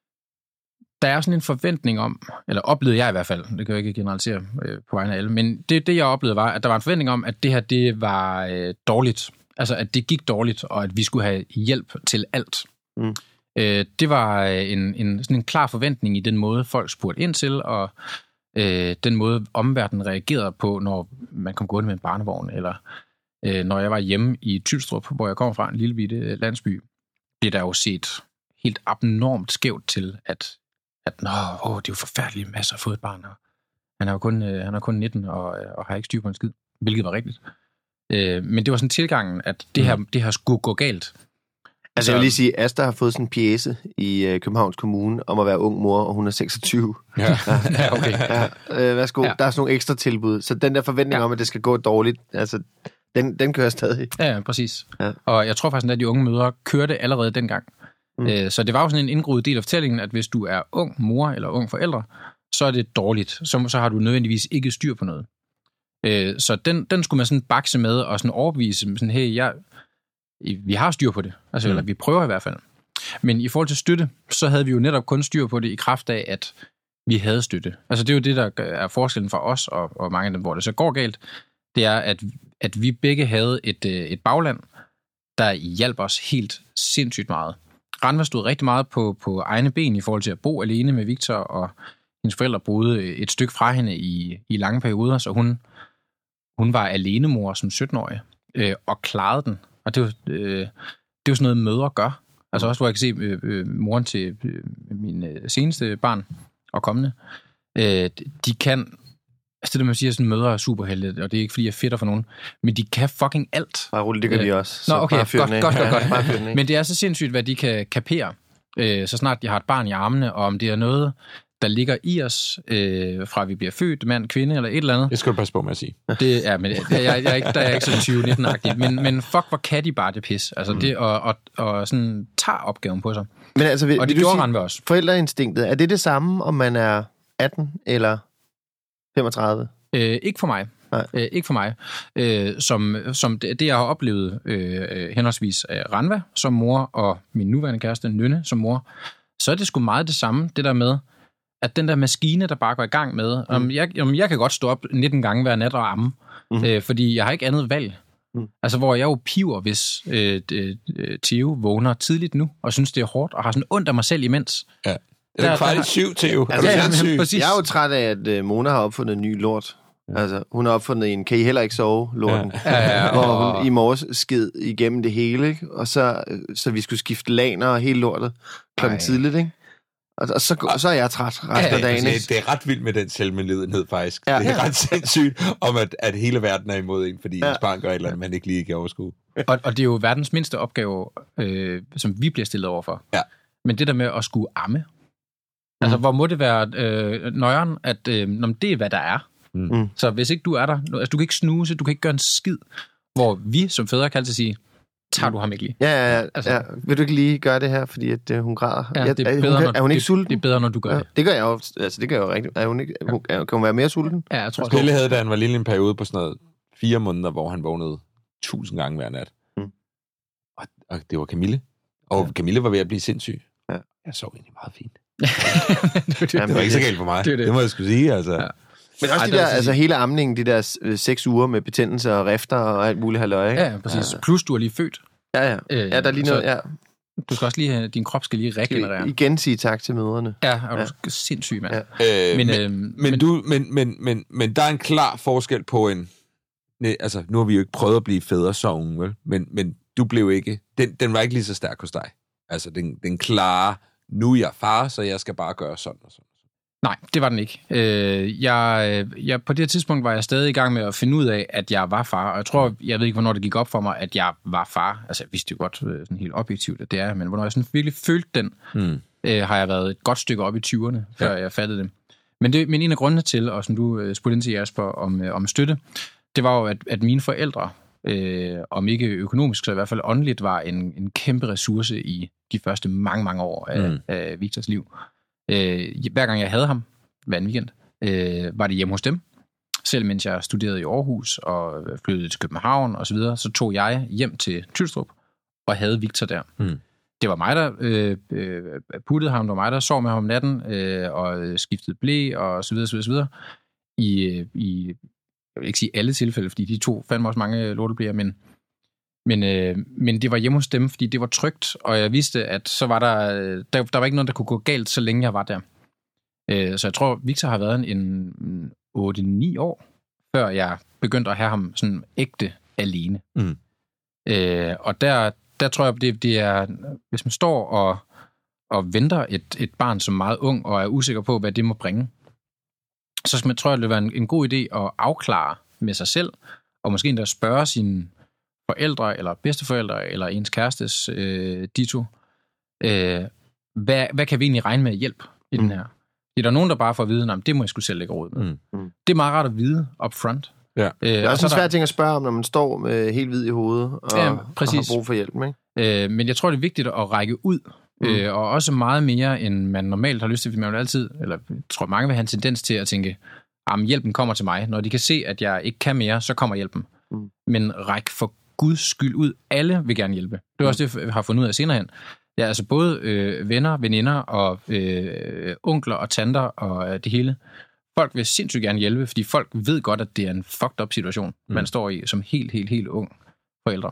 der er sådan en forventning om, eller oplevede jeg i hvert fald, det kan jeg ikke generalisere øh, på vegne af alle, men det, det jeg oplevede var, at der var en forventning om, at det her, det var øh, dårligt. Altså, at det gik dårligt, og at vi skulle have hjælp til alt. Mm. Øh, det var en, en, sådan en klar forventning i den måde, folk spurgte ind til, og øh, den måde, omverdenen reagerede på, når man kom gående med en barnevogn, eller øh, når jeg var hjemme i Tylstrup, hvor jeg kommer fra, en lille bitte landsby, blev der jo set helt abnormt skævt til, at at nå, åh, det er jo forfærdeligt, masser af fået et barn, og han er jo kun, øh, han er kun nitten og, og har ikke styr på en skid, hvilket var rigtigt. Øh, men det var sådan tilgangen, at det her, det her skulle gå galt. Altså, jeg vil lige sige, Asta har fået sådan en pjece i øh, Københavns Kommune om at være ung mor, og hun er seksogtyve. Ja, ja okay. Ja, øh, værsgo, ja. Der er sådan nogle ekstra tilbud. Så den der forventning ja. om, at det skal gå dårligt, altså, den, den kører stadig. Ja, ja præcis. Ja. Og jeg tror faktisk, at de unge mødre kørte allerede dengang. Mm. Så det var jo sådan en indgroet del af fortællingen, at hvis du er ung mor eller ung forældre, så er det dårligt. Så, så har du nødvendigvis ikke styr på noget. Så den, den skulle man sådan bakse med og sådan overbevise, sådan, hey, jeg, vi har styr på det. Altså, mm. eller vi prøver i hvert fald. Men i forhold til støtte, så havde vi jo netop kun styr på det i kraft af, at vi havde støtte. Altså det er jo det, der er forskellen for os og, og mange af dem, hvor det så går galt. Det er, at, at vi begge havde et, et bagland, der hjalp os helt sindssygt meget. Ranva stod rigtig meget på, på egne ben i forhold til at bo alene med Victor, og hendes forældre boede et stykke fra hende i, i lange perioder, så hun, hun var alenemor som sytten-årig, øh, og klarede den. Og det er jo, øh, det er jo sådan noget, mødre gør. Altså også, hvor jeg kan se øh, øh, moren til øh, min øh, seneste barn og kommende, øh, de kan... Altså det der, man siger, sådan mødre er superhelte, og det er ikke, fordi jeg fedter for nogen, men de kan fucking alt. Bare roligt, det kan øh, vi også. Nå, okay, godt, godt, godt, ja, godt. Men det er så sindssygt, hvad de kan kapere, øh, så snart de har et barn i armene, og om det er noget, der ligger i os, øh, fra vi bliver født, mand, kvinde eller et eller andet. Det skal du passe på med at sige. Det, ja, men jeg, jeg, jeg, er ikke, der er jeg ikke sådan tyve nitten-agtig, men, men fuck, hvor kan de bare det pis. Altså mm. det, og, og, og sådan tager opgaven på sig. Men altså, vil, og det gjorde Ranva også. Forældreinstinktet, er det det samme, om man er atten eller femogtredive? Øh, ikke for mig. Øh, ikke for mig. Øh, som, som det, det, jeg har oplevet øh, henholdsvis af Ranva som mor, og min nuværende kæreste, Nynne, som mor, så er det sgu meget det samme, det der med, at den der maskine, der bare går i gang med, mm. om, jeg, om jeg kan godt stå op nitten gange hver nat og amme, mm. øh, fordi jeg har ikke andet valg. Mm. Altså, hvor jeg jo piver, hvis øh, øh, Theo vågner tidligt nu, og synes, det er hårdt, og har sådan ondt af mig selv imens. Ja. Det er kvart i syv, Theo. Altså, ja, ja, jeg er jo træt af, at uh, Mona har opfundet en ny lort. Ja. Altså, hun har opfundet en, kan I heller ikke sove, lorten? Ja. Ja, ja, hvor hun i morges sked igennem det hele, ikke? Og så, så vi skulle skifte laner og hele lortet klokken tidligt, ikke? Og, og så, så er jeg træt resten ja, af dagen. Det, det er ret vildt med den selvmedlidenhed, faktisk. Ja. Det er ret sindssygt, om at, at hele verden er imod en, fordi ja. ens barn gør et eller andet, man ikke lige kan overskue. Og, og det er jo verdens mindste opgave, øh, som vi bliver stillet overfor. Ja. Men det der med at skulle amme, altså, mm. hvor må det være øh, nøjeren, at øh, når det er, hvad der er. Mm. Så hvis ikke du er der, altså du kan ikke snuse, du kan ikke gøre en skid, hvor vi som fædre kan altid sige, tager du ham ikke lige? Ja, ja, ja. Altså, ja. Vil du ikke lige gøre det her, fordi at, uh, hun græder? Ja, det er, bedre, hun, når, er hun ikke det, sulten? Det er bedre, når du gør ja, det. Det gør jeg jo, altså det gør jeg jo rigtigt. Er hun ikke, hun, kan hun være mere sulten? Ja, jeg tror også. Pelle havde, da han var lille, en periode på sådan noget fire måneder, hvor han vågnede tusind gange hver nat. Mm. Og, og det var Camille. Og ja. Camille var ved at blive sindssyg. Ja. Jeg sov egentlig meget fint. det, det var ikke så galt for mig. Det, det. det må jeg skulle sige, altså. Ja. Men også Ej, de der, altså hele amningen, de der øh, seks uger med betændelse og rifter og alt muligt halløj, ikke? Ja, præcis. Ja. Plus du er lige født. Ja, ja. Øh, ja, der er lige noget, ja. Du skal også lige have, din krop skal lige regenerere. Skal igen sige tak til mødrene. Ja, og ja. Du er sindssyg, mand. Ja. Øh, men, øh, men, men, du, men, men, men, men der er en klar forskel på en... Nej, altså, nu har vi jo ikke prøvet at blive fædre så unge, vel? Men, men du blev ikke... Den, den var ikke lige så stærk hos dig. Altså, den, den klare... Nu er jeg far, så jeg skal bare gøre sådan og sådan. Nej, det var den ikke. Øh, jeg, jeg, på det her tidspunkt var jeg stadig i gang med at finde ud af, at jeg var far. Og jeg tror, jeg ved ikke, hvornår det gik op for mig, at jeg var far. Altså, jeg vidste jo godt sådan helt objektivt, at det er. Men hvornår jeg sådan virkelig følte den, mm. øh, har jeg været et godt stykke op i tyverne, før ja. jeg fattede det. Men, det. men en af grundene til, og som du øh, spurgte ind til, Jasper, om, øh, om støtte, det var jo, at, at mine forældre, øh, om ikke økonomisk, så i hvert fald åndeligt, var en, en kæmpe ressource i de første mange, mange år af, mm. af Victors liv. Øh, hver gang jeg havde ham, hver weekend, øh, var det hjemme hos dem. Selv mens jeg studerede i Aarhus og flyttede til København og så videre, så tog jeg hjem til Tylstrup og havde Victor der. Mm. Det var mig, der øh, øh, puttede ham, det var mig, der sov med ham om natten øh, og skiftede blæ og så videre, så videre, så videre. I, i, jeg vil ikke sige alle tilfælde, fordi de to fandme også mange lorteblæer, men Men, øh, men det var hjemme hos dem, fordi det var trygt, og jeg vidste, at så var der, der, der var ikke noget, der kunne gå galt, så længe jeg var der. Øh, så jeg tror, Victor har været en otte ni år, før jeg begyndte at have ham sådan ægte alene. Mm. Øh, og der, der tror jeg, det, det er, hvis man står og, og venter et, et barn som meget ung, og er usikker på, hvad det må bringe, så skal man, tror jeg, det vil være en, en god idé at afklare med sig selv, og måske endda spørge sine forældre, eller bedsteforældre, eller ens kærestes øh, dito. Øh, hvad, hvad kan vi egentlig regne med hjælp i mm. den her? Det er der nogen, der bare får at vide, at det må jeg sgu selv lægge råd med. Mm. Mm. Det er meget rart at vide up front. Ja. Øh, det er også en svær der... ting at spørge om, når man står med helt hvid i hovedet, og, ja, og har brug for hjælp. Ikke? Øh, men jeg tror, det er vigtigt at række ud, mm. øh, og også meget mere, end man normalt har lyst til, fordi man vil altid, eller jeg tror, mange vil have en tendens til at tænke, at hjælpen kommer til mig. Når de kan se, at jeg ikke kan mere, så kommer hjælpen. Mm. Men ræk for Guds skyld ud. Alle vil gerne hjælpe. Det er også det, jeg har fundet ud af senere hen. Ja, altså både øh, venner, veninder og øh, onkler og tanter og øh, det hele. Folk vil sindssygt gerne hjælpe, fordi folk ved godt, at det er en fucked up situation, mm. man står i som helt, helt, helt ung forældre.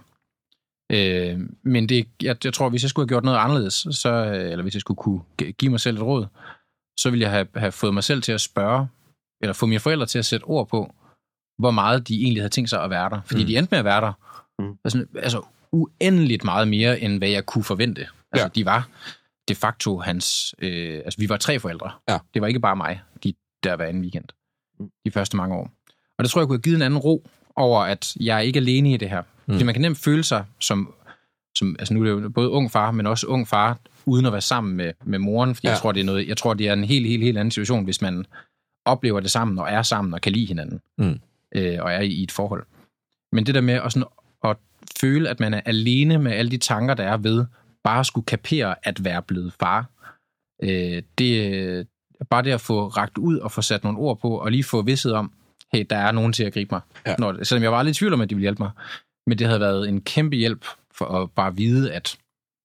Øh, men det, jeg, jeg tror, hvis jeg skulle have gjort noget anderledes, så, eller hvis jeg skulle kunne give mig selv et råd, så ville jeg have, have fået mig selv til at spørge, eller få mine forældre til at sætte ord på, hvor meget de egentlig havde tænkt sig at være der. Fordi mm. de endte med at være der. Mm. Altså, altså uendeligt meget mere, end hvad jeg kunne forvente. Altså, ja. De var de facto hans... Øh, altså, vi var tre forældre. Ja. Det var ikke bare mig, de der hver anden weekend. De første mange år. Og det tror jeg kunne have givet en anden ro over, at jeg er ikke alene i det her. Mm. Fordi man kan nemt føle sig som... som altså, nu er det jo både ung far, men også ung far, uden at være sammen med, med moren. Fordi ja. jeg, tror, det er noget, jeg tror, det er en helt, helt, helt anden situation, hvis man oplever det sammen, og er sammen, og kan lide hinanden. Mm. Øh, og er i, i et forhold. Men det der med at, sådan, at føle, at man er alene med alle de tanker, der er ved, bare at skulle kapere at være blevet far, øh, det er bare det at få rakt ud og få sat nogle ord på, og lige få vidsthed om, hey, der er nogen til at gribe mig. Ja. Når, selvom jeg var lidt i tvivl om, at de ville hjælpe mig. Men det havde været en kæmpe hjælp for at bare vide, at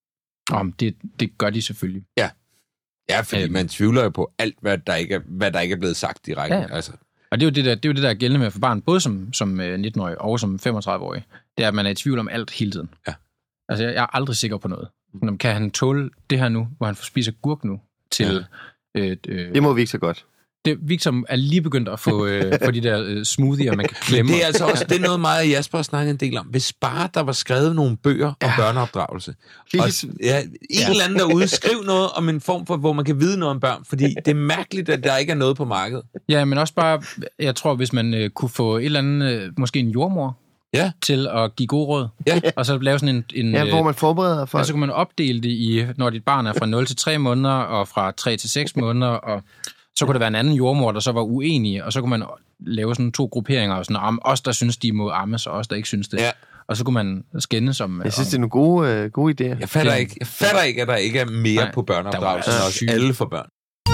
om det, det gør de selvfølgelig. Ja, ja fordi øh, man tvivler jo på alt, hvad der ikke er, hvad der ikke er blevet sagt direkte. Ja. Altså. Og det er jo det, der, det er jo det, der er gældende med for barn, både som, som nitten-årig og som femogtredive-årig. Det er, at man er i tvivl om alt hele tiden. Ja. Altså, jeg er aldrig sikker på noget. Kan han tåle det her nu, hvor han får spise gurk nu, til... Ja. Øh, øh, det må Victor godt. Det, Victor er lige begyndt at få, øh, få de der øh, smoothier, man kan klemme. Det er altså også det er noget meget, Jasper snakker en del om. Hvis bare der var skrevet nogle bøger om ja. børneopdragelse. Og, ja, en ja. eller anden derude, skriv noget om en form for, hvor man kan vide noget om børn. Fordi det er mærkeligt, at der ikke er noget på markedet. Ja, men også bare, jeg tror, hvis man øh, kunne få et eller andet, øh, måske en jordmor, ja. til at give gode råd. Ja. Og så lave sådan en... en ja, hvor man forbereder folk. Ja, så kan man opdele det i, når dit barn er fra nul til tre måneder, og fra tre til seks måneder, og... Så kunne der være en anden jordmor, der så var uenige, og så kunne man lave sådan to grupperinger, og sådan, om os, der synes, de må ammes, og os, der ikke synes det. Ja. Og så kunne man skændes om... Jeg synes, om, det er nogle gode, øh, gode idéer. Jeg fatter, ikke, jeg fatter ikke, at der ikke er mere Nej, på børneopdragelsen, og også alle for børn.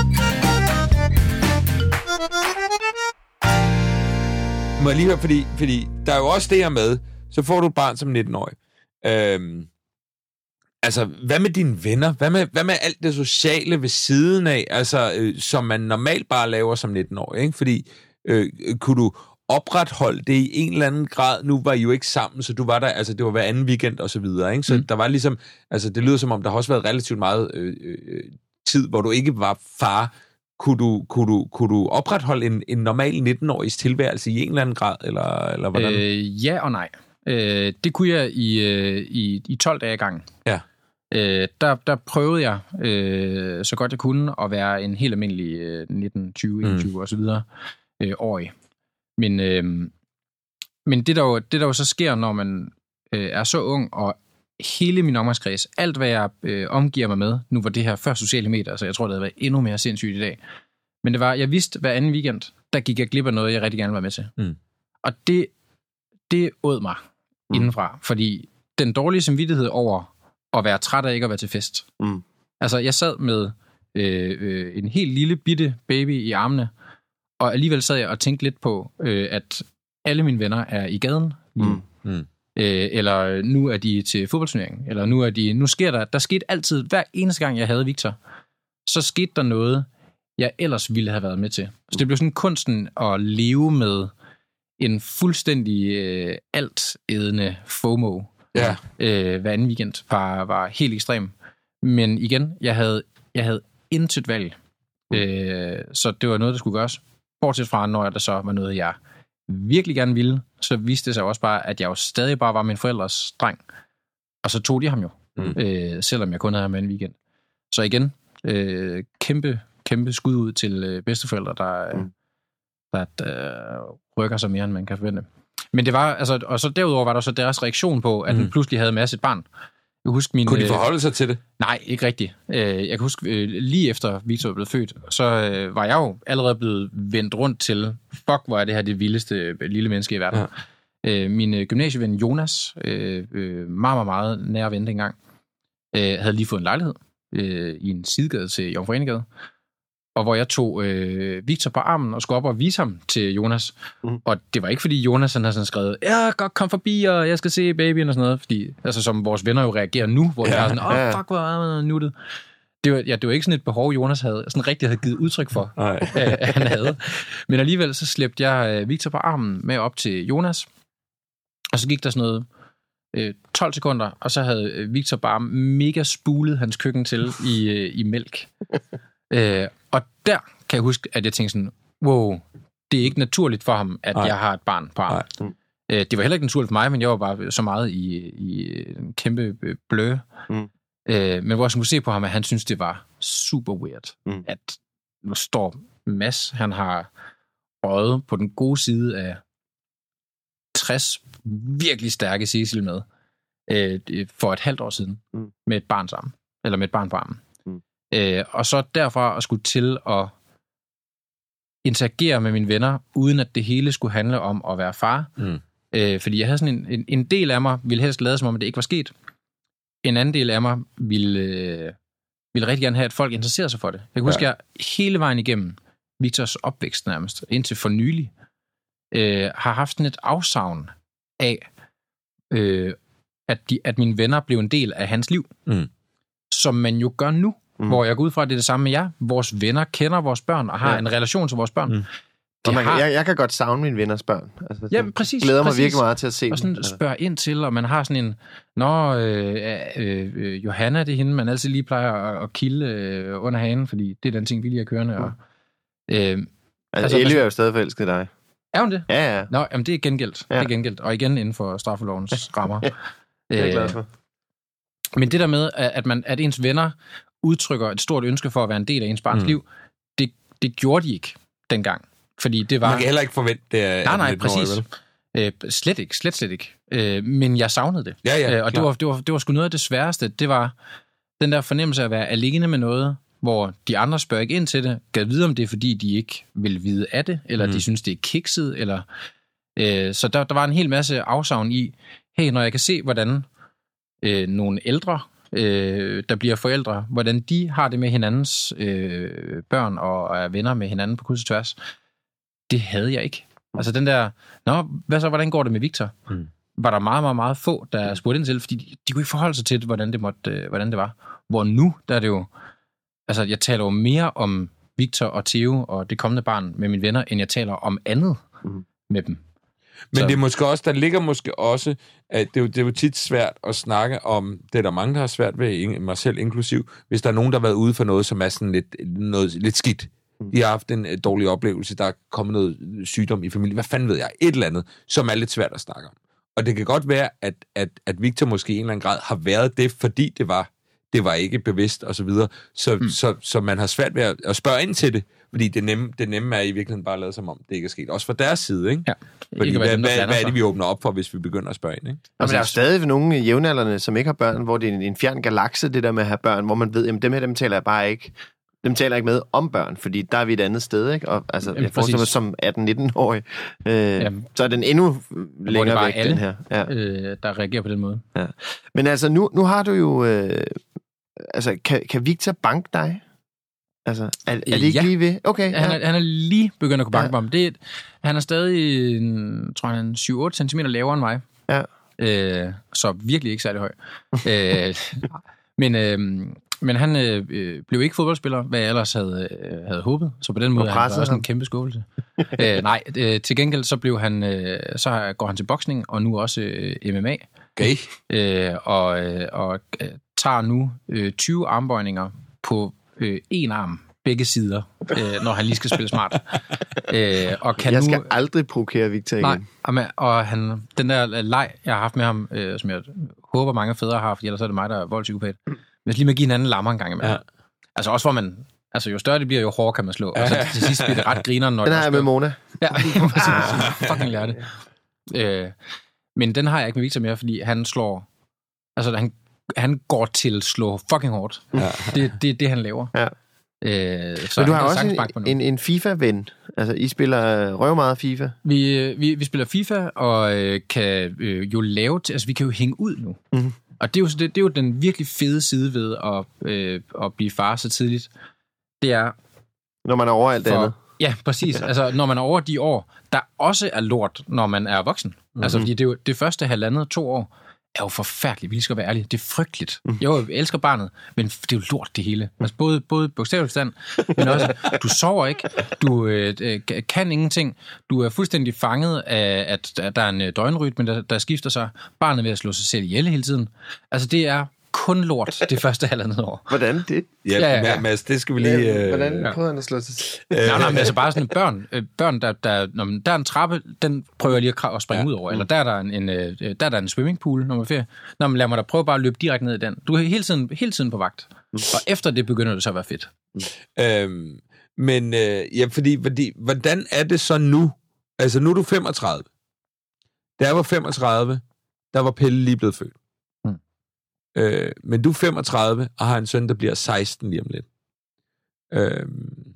Må jeg lige høre, fordi, fordi der er jo også det her med, så får du et barn som nitten-årig. Øhm, Altså, hvad med dine venner? Hvad med, hvad med alt det sociale ved siden af, altså, øh, som man normalt bare laver som nitten-årig, ikke? Fordi, øh, kunne du opretholde det i en eller anden grad? Nu var I jo ikke sammen, så du var der, altså, det var hver anden weekend og så videre, ikke? Så mm. der var ligesom, altså, det lyder som om, der har også været relativt meget øh, øh, tid, hvor du ikke var far. Kunne du, kunne du, kunne du opretholde en, en normal nitten-årigs tilværelse i en eller anden grad, eller, eller hvordan? Øh, ja og nej. Øh, det kunne jeg i, øh, i, i tolv dage i gang. Ja. Øh, der, der prøvede jeg, øh, så godt jeg kunne, at være en helt almindelig øh, nitten, tyve, enogtyve mm. og så videre øh, årig. Men, øh, men det, der jo, det, der jo så sker, når man øh, er så ung, og hele min omgangskreds, alt hvad jeg øh, omgiver mig med, nu var det her før sociale medier, så jeg tror, det havde været endnu mere sindssygt i dag. Men det var, jeg vidste, hver anden weekend, der gik jeg glip af noget, jeg rigtig gerne var med til. Mm. Og det, det åd mig mm. indenfra, fordi den dårlige samvittighed over at være træt af ikke at være til fest. Mm. Altså, jeg sad med øh, øh, en helt lille, bitte baby i armene, og alligevel sad jeg og tænkte lidt på, øh, at alle mine venner er i gaden. Mm. Mm. Øh, eller nu er de til fodboldturnering, eller nu er de, nu sker der, der skete altid, hver eneste gang jeg havde Victor, så skete der noget, jeg ellers ville have været med til. Så det blev sådan kunsten at leve med en fuldstændig øh, altædende FOMO. Ja. Øh, hver anden weekend var, var helt ekstrem. Men igen, jeg havde, jeg havde intet valg. Øh, så det var noget, der skulle gøres. Bortset fra, når der så var noget, jeg virkelig gerne ville, så viste det sig også bare, at jeg jo stadig bare var min forældres dreng. Og så tog de ham jo, mm. øh, selvom jeg kun havde ham en weekend. Så igen, øh, kæmpe, kæmpe skud ud til øh, bedsteforældre, der, mm. der, der rykker sig mere, end man kan forvente. Men det var, altså, og så derudover var der så deres reaktion på, at mm. den pludselig havde masset et barn. Jeg husker min, Kunne de forholde sig til det? Nej, ikke rigtigt. Jeg kan huske, lige efter Victor blev født, så var jeg jo allerede blevet vendt rundt til, fuck, hvor er det her det vildeste lille menneske i verden. Ja. Min gymnasieven Jonas, meget, meget, meget nær ven dengang, havde lige fået en lejlighed i en sidegade til Jomfruenegade, og hvor jeg tog øh, Victor på armen og skulle op og vise ham til Jonas. Mm. Og det var ikke, fordi Jonas han havde sådan skrevet, ja, godt, kom forbi, og jeg skal se babyen og sådan noget. Fordi, altså, som vores venner jo reagerer nu, hvor ja, de er sådan, åh, oh, fuck, hvor er han nuttet. Det var, ja, det var ikke sådan et behov, Jonas havde sådan rigtig havde givet udtryk for, at han havde. Men alligevel så slæbte jeg Victor på armen med op til Jonas. Og så gik der sådan noget øh, tolv sekunder, og så havde Victor bare mega spulet hans køkken til i, øh, i mælk. Øh, og der kan jeg huske, at jeg tænkte sådan, wow, det er ikke naturligt for ham, at Ej. jeg har et barn på armen. Mm. Øh, det var heller ikke naturligt for mig, men jeg var bare så meget i, i en kæmpe blø. Mm. Øh, men hvor jeg skulle se på ham, at han synes det var super weird, mm. at nu står Mads, han har røget på den gode side af tres virkelig stærke Cecil med, øh, for et halvt år siden, mm. med et barn sammen, eller med et barn på armen. Øh, og så derfra at skulle til at interagere med mine venner, uden at det hele skulle handle om at være far. Mm. Øh, fordi jeg havde sådan en, en, en del af mig, ville helst lade som om, at det ikke var sket. En anden del af mig ville, øh, ville rigtig gerne have, at folk interesserer sig for det. Jeg kan huske, ja. jeg hele vejen igennem Victors opvækst nærmest, indtil for nylig, øh, har haft sådan et afsavn af, øh, at, de, at mine venner blev en del af hans liv. Mm. Som man jo gør nu. Mm. Hvor jeg går ud fra, at det er det samme med jer. Vores venner kender vores børn og har ja. en relation til vores børn. Mm. Og man, har... jeg, jeg kan godt savne mine venners børn. Altså, ja, præcis. Glæder mig præcis. virkelig meget til at se og sådan dem. spørge ind til, og man har sådan en, nå, øh, øh, Johanna, det er hende, man altid lige plejer at, at kilde øh, under hagen, fordi det er den ting, vi lige har kørende. Og, øh, altså, altså, Ellie er jo stadig forelsket i dig. Er hun det? Ja, ja. Nå, jamen, det er gengældt. Ja. Det er gengældt. Og igen inden for straffelovens rammer. Ja, det er jeg glad for. Men det der med, at, man, at ens venner udtrykker et stort ønske for at være en del af ens barns mm. liv, det, det gjorde de ikke dengang. Fordi det var... Man kan heller ikke forvente det. Nej, nej, præcis. Øh, slet ikke, slet, slet ikke. Øh, men jeg savnede det. Ja, ja, øh, og det var, det, var, det var sgu noget af det sværeste. Det var den der fornemmelse af at være alene med noget, hvor de andre spørger ikke ind til det, gad vide om det er, fordi de ikke vil vide af det, eller mm. de synes, det er kikset, eller... Øh, så der, der var en hel masse afsavn i, hey, når jeg kan se, hvordan øh, nogle ældre, øh, der bliver forældre, hvordan de har det med hinandens øh, børn, og er venner med hinanden på kryds og tværs, det havde jeg ikke. Altså den der, nå, hvad så, hvordan går det med Victor? Mm. Var der meget, meget, meget få, der spurgte ind til, fordi de, de kunne ikke forholde sig til, hvordan det, måtte, øh, hvordan det var. Hvor nu, der er det jo, altså jeg taler jo mere om Victor og Theo og det kommende barn med mine venner, end jeg taler om andet mm. med dem. Men så. Det er måske også, der ligger måske også, at det er, jo, det er jo tit svært at snakke om, det er der mange, der har svært ved, mig selv inklusiv, hvis der er nogen, der har været ude for noget, som er sådan lidt, noget, lidt skidt. De har haft en dårlig oplevelse, der er kommet noget sygdom i familien, hvad fanden ved jeg, et eller andet, som er lidt svært at snakke om. Og det kan godt være, at, at, at Victor måske i en eller anden grad har været det, fordi det var det var ikke bevidst, og så videre. Så, mm. så, så man har svært ved at, at spørge ind til det, fordi det nemme, det nemme er i virkeligheden bare at lade som om, det ikke er sket. Også fra deres side, ikke? Ja. Fordi ikke hvad, dem, hvad, hvad er det, vi åbner op for, hvis vi begynder at spørge ind, ikke? Altså, der er jo stadig nogle jævnaldrende, som ikke har børn, hvor det er en, en fjern galakse, det der med at have børn, hvor man ved, at dem her, dem taler jeg bare ikke... Dem taler ikke med om børn, fordi der er vi et andet sted, ikke? Og, altså, Jamen, jeg forestiller mig som atten-nitten-årig, øh, så er den endnu længere væk, alle, den her. Ja. Øh, der reagerer på den måde. Ja. Men altså, nu, nu har du jo... Øh, altså, kan, kan Victor banke dig? Altså, er, er det ikke ja. lige ved? Okay, ja. Han, er, han er lige begyndt at kunne banke ja. mig. Det er, han er stadig, en, tror jeg, en syv otte centimeter lavere end mig. Ja. Øh, så virkelig ikke særlig høj. øh, men... Øh, Men han øh, blev ikke fodboldspiller, hvad jeg ellers havde, øh, havde håbet. Så på den måde han var også en kæmpe skuffelse. øh, nej, øh, til gengæld så blev han, øh, så går han til boksning, og nu også øh, M M A. Okay. Øh, og øh, og øh, tager nu øh, tyve armbøjninger på øh, en arm, begge sider, øh, når han lige skal spille smart. øh, og kan jeg skal nu, aldrig provokere Victor igen. Nej, og han, den der leg, jeg har haft med ham, øh, som jeg håber mange fædre har, for ellers er det mig, der er voldspsykopat. Hvis lige med at give en anden lammer en gang imellem. Ja. Altså også hvor man... Altså jo større det bliver, jo hårdere kan man slå. Og så til sidst bliver det ret griner, når den har jeg med Mona. Ja, præcis. Fucking lærer det. Øh, men den har jeg ikke med Victor mere, fordi han slår... Altså han, han går til at slå fucking hårdt. Ja. Det er det, det, han laver. Ja. Øh, så men du har også en, en, en FIFA-ven. Altså, I spiller røv meget FIFA. Vi, vi, vi spiller FIFA, og øh, kan øh, jo lave... T- altså, vi kan jo hænge ud nu. Mm-hmm. Og det er, jo, det, det er jo den virkelig fede side ved at, øh, at blive far så tidligt. Det er... Når man er over alt for, andet. Ja, præcis. Altså, når man er over de år, der også er lort, når man er voksen. Mm-hmm. Altså, fordi det, er jo, det første halvandet, to år, er jo forfærdeligt. Vi skal være ærlige. Det er frygteligt. Mm. Jo, jeg elsker barnet, men det er jo lort, det hele. Altså, både, både bogstaveligt stand, men også, du sover ikke, du øh, kan ingenting, du er fuldstændig fanget af, at, at der er en døgnrytme, der, der skifter sig. Barnet er ved at slå sig selv ihjel hele tiden. Altså, det er kun lort det første halvandet år. Hvordan det? Ja, ja, ja. Mads, det skal vi lige... Øh... Hvordan prøver han at slå sig selv? Nej, nej, men altså bare sådan børn, børn der, der, når man, der er en trappe, den prøver jeg lige at, at springe ja. ud over, eller der er der en, en, der er der en swimmingpool, når man er ferie. Nå, men lad mig da prøve bare at løbe direkte ned i den. Du er hele tiden, hele tiden på vagt. Og efter det begynder det så at være fedt. Øhm, men, øh, ja, fordi, fordi, hvordan er det så nu? Altså, nu er du femogtredive. Da jeg var femogtredive, der var Pelle lige blevet født. Øh, men du er femogtredive og har en søn, der bliver seksten lige om lidt. Øh,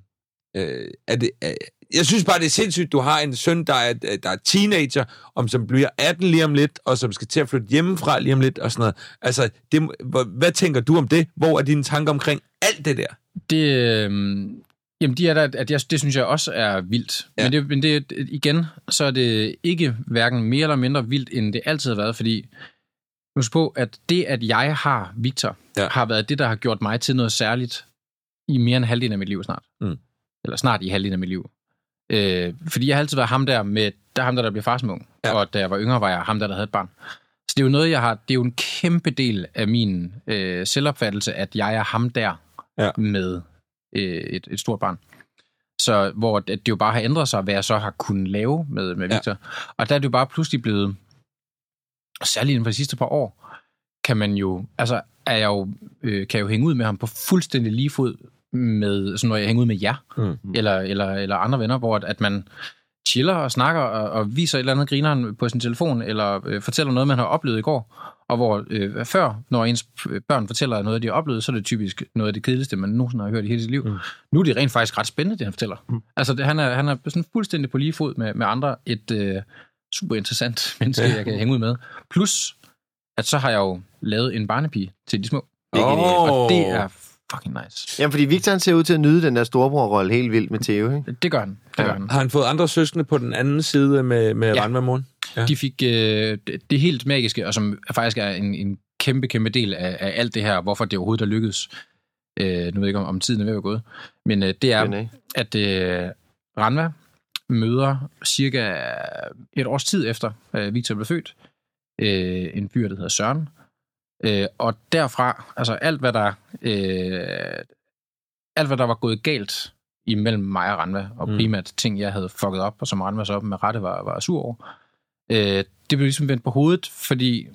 øh, er det, er, jeg synes bare, det er sindssygt, du har en søn, der er, der er teenager, om som bliver atten lige om lidt, og som skal til at flytte hjemmefra lige om lidt, og sådan noget. Altså, det, hvad tænker du om det? Hvor er dine tanker omkring alt det der? Det... Øh... Jamen, de er der, at jeg, det synes jeg også er vildt. Ja. Men, det, men det, igen, så er det ikke hverken mere eller mindre vildt, end det altid har været, fordi husk på, at det, at jeg har Victor, ja. har været det, der har gjort mig til noget særligt i mere end halvdelen af mit liv snart. Mm. Eller snart i halvdelen af mit liv. Øh, fordi jeg har altid været ham der, med, der, ham der, der blev farsmung. Ja. Og da jeg var yngre, var jeg ham der, der havde et barn. Så det er jo noget, jeg har... Det er jo en kæmpe del af min øh, selvopfattelse, at jeg er ham der ja. med øh, et, et stort barn. Så hvor det jo bare har ændret sig, hvad jeg så har kunnet lave med, med Victor. Ja. Og der er det jo bare pludselig blevet... Særligt inden for de sidste par år, kan man jo, altså, er jeg jo, øh, kan jeg jo hænge ud med ham på fuldstændig lige fod med, sådan når jeg hænger ud med jer, mm. eller, eller, eller andre venner, hvor at, at man chiller og snakker og, og viser et eller andet grineren på sin telefon, eller øh, fortæller noget, man har oplevet i går, og hvor øh, før, når ens børn fortæller noget, de har oplevet, så er det typisk noget af det kedeligste, man nogensinde har hørt i hele sit liv. Mm. Nu er det rent faktisk ret spændende, det han fortæller. Mm. Altså, det, han, er, han er sådan fuldstændig på lige fod med, med andre, et... Øh, super interessant menneske, jeg kan hænge ud med. Plus, at så har jeg jo lavet en barnepige til de små. Oh. Og det er fucking nice. Jamen, fordi Victor ser ud til at nyde den der storebror-rolle helt vildt med Theo, ikke? Det gør han. Det ja. gør han. Har han fået andre søskende på den anden side med, med ja. Randvamoren? Ja. De fik øh, det helt magiske, og som faktisk er en, en kæmpe, kæmpe del af, af alt det her, hvorfor det overhovedet er lykkedes. Øh, nu ved jeg ikke, om, om tiden er ved at gå. Men øh, det er, okay. at øh, Randva møder cirka et års tid efter, øh, Victor blev født, øh, en fyr, der hedder Søren. Øh, og derfra, altså alt hvad der øh, alt hvad der var gået galt imellem mig og Randva, og mm. primært ting, jeg havde fucket op, og som Randva så op med rette var, var sur over, øh, det blev ligesom vendt på hovedet, fordi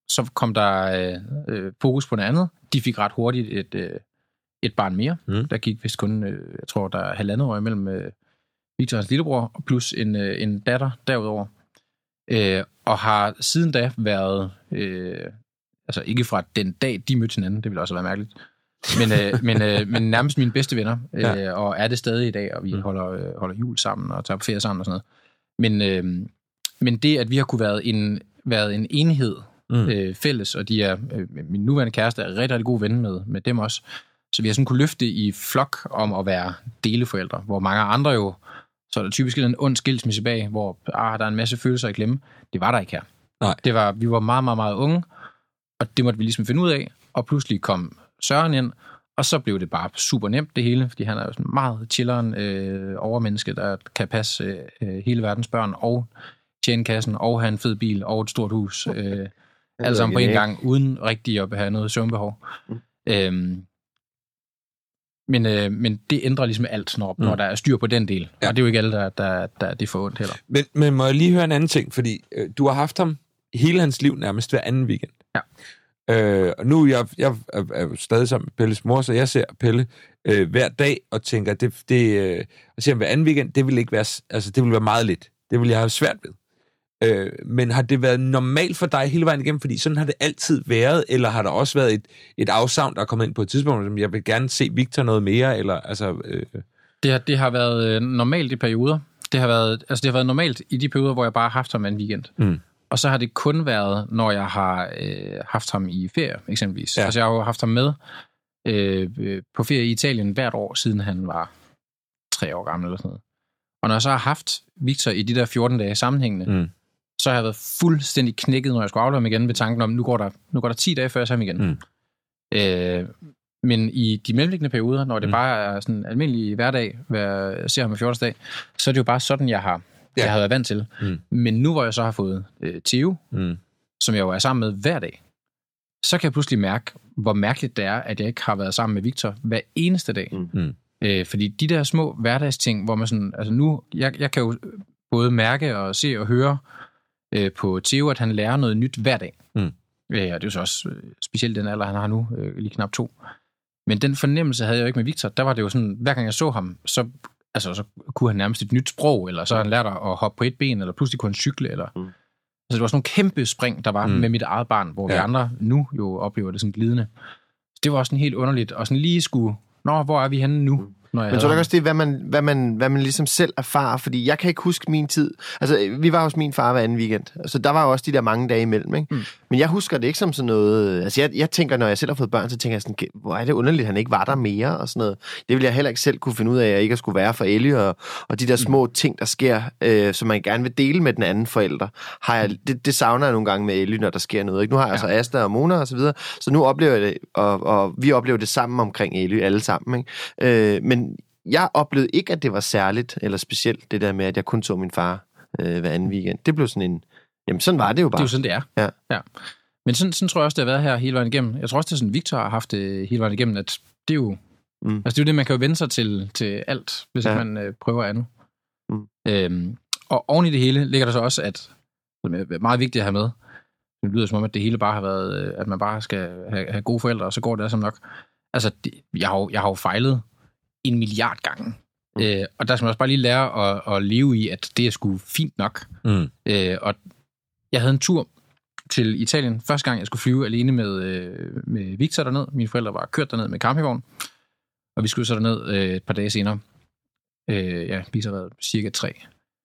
så kom der øh, fokus på noget andet. De fik ret hurtigt et, øh, et barn mere. Mm. Der gik vist kun, øh, jeg tror, der er halvandet år imellem øh, Victor og hans lillebror, plus en, øh, en datter derudover. Øh, og har siden da været, øh, altså ikke fra den dag, de mødte hinanden, det ville også være mærkeligt, men, øh, men, øh, men nærmest mine bedste venner, øh, ja. Og er det stadig i dag, og vi mm. holder, øh, holder jul sammen og tager på ferie sammen og sådan noget. Men, øh, men det, at vi har kunne været en, været en enhed mm. øh, fælles, og de er, øh, min nuværende kæreste er rigtig, rigtig gode venner med, med dem også, så vi har sådan kunne løfte i flok om at være deleforældre, hvor mange andre jo, så er der typisk en ond skilsmisse bag, hvor ah, der er en masse følelser at glemme. Det var der ikke her. Nej. Det var, vi var meget, meget, meget unge, og det måtte vi ligesom finde ud af, og pludselig kom Søren ind, og så blev det bare super nemt det hele, fordi han er jo sådan meget chilleren øh, overmenneske, der kan passe øh, hele verdens børn, og tjene kassen, og have en fed bil, og et stort hus, øh, alle sammen på en gang, uden rigtig at have noget søvnbehov. Mm. Øhm, men, øh, men det ændrer ligesom alt, når, mm. når der er styr på den del, ja. Og det er jo ikke alle, der, der, der det får ondt heller. Men, men må jeg lige høre en anden ting, fordi øh, du har haft ham hele hans liv nærmest hver anden weekend. Ja. Øh, og nu jeg, jeg er jeg stadig sammen med Pelles mor, så jeg ser Pelle øh, hver dag og tænker, at det, det, øh, at se ham hver anden weekend, det vil ikke være, altså det vil være meget lidt. Det vil jeg have svært ved. Øh, men har det været normalt for dig hele vejen igennem, fordi sådan har det altid været, eller har der også været et, et afsavn, der er kommet ind på et tidspunkt, som jeg vil gerne se Victor noget mere, eller altså... Øh... Det, har, det har været normalt i perioder. Det har været, altså det har været normalt i de perioder, hvor jeg bare har haft ham en weekend. Mm. Og så har det kun været, når jeg har øh, haft ham i ferie, eksempelvis. Ja. Altså, jeg har jo haft ham med øh, på ferie i Italien hvert år, siden han var tre år gammel eller sådan noget. Og når jeg så har haft Victor i de der fjorten dage sammenhængende, mm. så har jeg været fuldstændig knækket, når jeg skulle aflevere ham igen, ved tanken om, nu går der, nu går der ti dage, før jeg ser ham igen. Mm. Øh, men i de mellemliggende perioder, når det mm. bare er sådan en almindelig hverdag, hvor jeg ser ham i fjorten dage, så er det jo bare sådan, jeg har... Ja. Jeg havde været vant til. Mm. Men nu, hvor jeg så har fået øh, Theo, mm. som jeg jo er sammen med hver dag, så kan jeg pludselig mærke, hvor mærkeligt det er, at jeg ikke har været sammen med Victor hver eneste dag. Mm. Øh, fordi de der små hverdagsting, hvor man sådan, altså nu, jeg, jeg kan jo både mærke og se og høre øh, på Theo, at han lærer noget nyt hver dag. Mm. Øh, og det er jo så også øh, specielt den alder, han har nu, øh, lige knap to. Men den fornemmelse havde jeg jo ikke med Victor. Der var det jo sådan, hver gang jeg så ham, så altså, så kunne han nærmest et nyt sprog, eller så har han lært at hoppe på et ben, eller pludselig kunne han cykle, eller... Mm. Altså, det var sådan nogle kæmpe spring, der var mm. med mit eget barn, hvor ja. vi andre nu jo oplever det sådan glidende. Så det var også sådan helt underligt, og sådan lige skulle... Nå, hvor er vi henne nu? Mm. Men tror du også, det er, hvad man, hvad, man, hvad man ligesom selv erfarer? Fordi jeg kan ikke huske min tid. Altså, vi var hos min far hver anden weekend, så der var jo også de der mange dage imellem, ikke? Mm. Men jeg husker det ikke som sådan noget... Altså, jeg, jeg tænker, når jeg selv har fået børn, så tænker jeg sådan, hvor er det underligt, at han ikke var der mere, og sådan noget. Det ville jeg heller ikke selv kunne finde ud af, at jeg ikke skulle være for Ellie, og, og de der små mm. ting, der sker, øh, som man gerne vil dele med den anden forælder. Har jeg, det, det savner jeg nogle gange med Ellie, når der sker noget, ikke? Nu har jeg ja. altså Asta og Mona og så videre, så nu oplever jeg det, og, og vi oplever det sammen omkring Ellie, alle sammen, ikke? Øh, men jeg oplevede ikke, at det var særligt eller specielt, det der med, at jeg kun så min far øh, hver anden weekend. Det blev sådan en... Jamen, sådan var det jo bare. Det er jo sådan, det er. Ja. ja. Men sådan, sådan tror jeg også, det har været her hele vejen igennem. Jeg tror også, det er sådan, Victor har haft det hele vejen igennem, at det er jo... Mm. Altså, det er jo det, man kan jo vende sig til, til alt, hvis ja. man øh, prøver andet. Mm. Øhm, og oven i det hele ligger der så også, at det er meget vigtigt at have med. Det lyder som om, at det hele bare har været, at man bare skal have, have gode forældre, og så går det som nok. Altså, det, jeg, har jo, jeg har jo fejlet en milliard gange. Mm. Øh, og der skal man også bare lige lære at, at leve i, at det er sgu fint nok. Mm. Øh, og jeg havde en tur til Italien. Første gang, jeg skulle flyve alene med, øh, med Victor derned. Mine forældre var kørt derned med campingvogn. Og vi skulle så derned øh, et par dage senere. Øh, ja, Victor var cirka tre.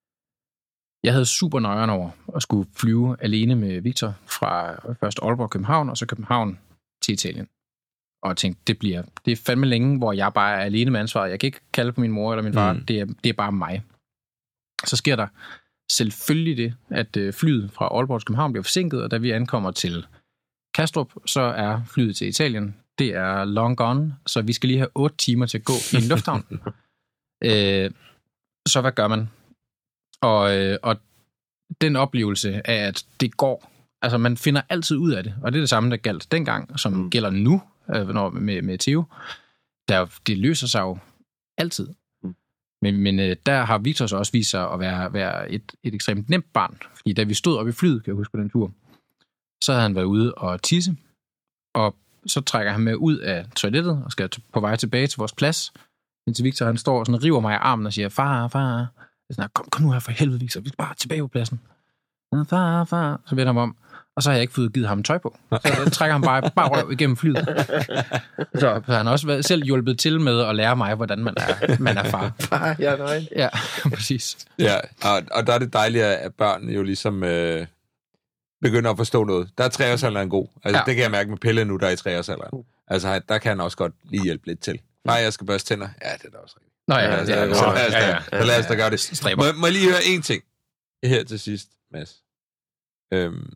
Jeg havde super nøjeren over at skulle flyve alene med Victor fra først Aalborg, København, og så København til Italien. Og jeg tænkte, det bliver, det er fandme længe, hvor jeg bare er alene med ansvaret. Jeg kan ikke kalde på min mor eller min far. Mm. Det, er, det er bare mig. Så sker der selvfølgelig det, at flyet fra Aalborg til København bliver forsinket, og da vi ankommer til Kastrup, så er flyet til Italien. Det er long gone, så vi skal lige have otte timer til at gå i en lufthavn. øh, så hvad gør man? Og, øh, og den oplevelse af, at det går. Altså, man finder altid ud af det, og det er det samme, der galt dengang, som mm. gælder nu, når, med, med Theo. Der, det løser sig jo altid. Mm. Men, men der har Victor så også vist sig at være, være et, et ekstremt nemt barn. Fordi da vi stod oppe i flyet, kan jeg huske på den tur, Så havde han været ude og tisse, og så trækker han med ud af toilettet og skal på vej tilbage til vores plads. Indtil Victor, han står og sådan river mig i armen og siger, far, far. Sådan, kom, kom nu her for helvede, Victor. Vi skal bare tilbage på pladsen. Far, far. Så vender han om. Og så har jeg ikke fået givet ham tøj på. Så jeg trækker ham bare, bare røv igennem flyet. Så han har også været, selv hjulpet til med at lære mig, hvordan man er, man er far. Far, jeg er nøgen. Ja, præcis. Ja, og, og der er det dejlige, at børn jo ligesom øh, begynder at forstå noget. Der er treårsalderen god. Altså, ja. Det kan jeg mærke med Pelle nu, der er i treårsalderen. Altså, der kan han også godt lige hjælpe lidt til. Nej, jeg skal børste tænder. Ja, det er da også rigtigt. Nå ja, ja, så ja, lad os ja, da, så lad os da gøre det. Må, må jeg lige høre én ting her til sidst, Mads? Øhm,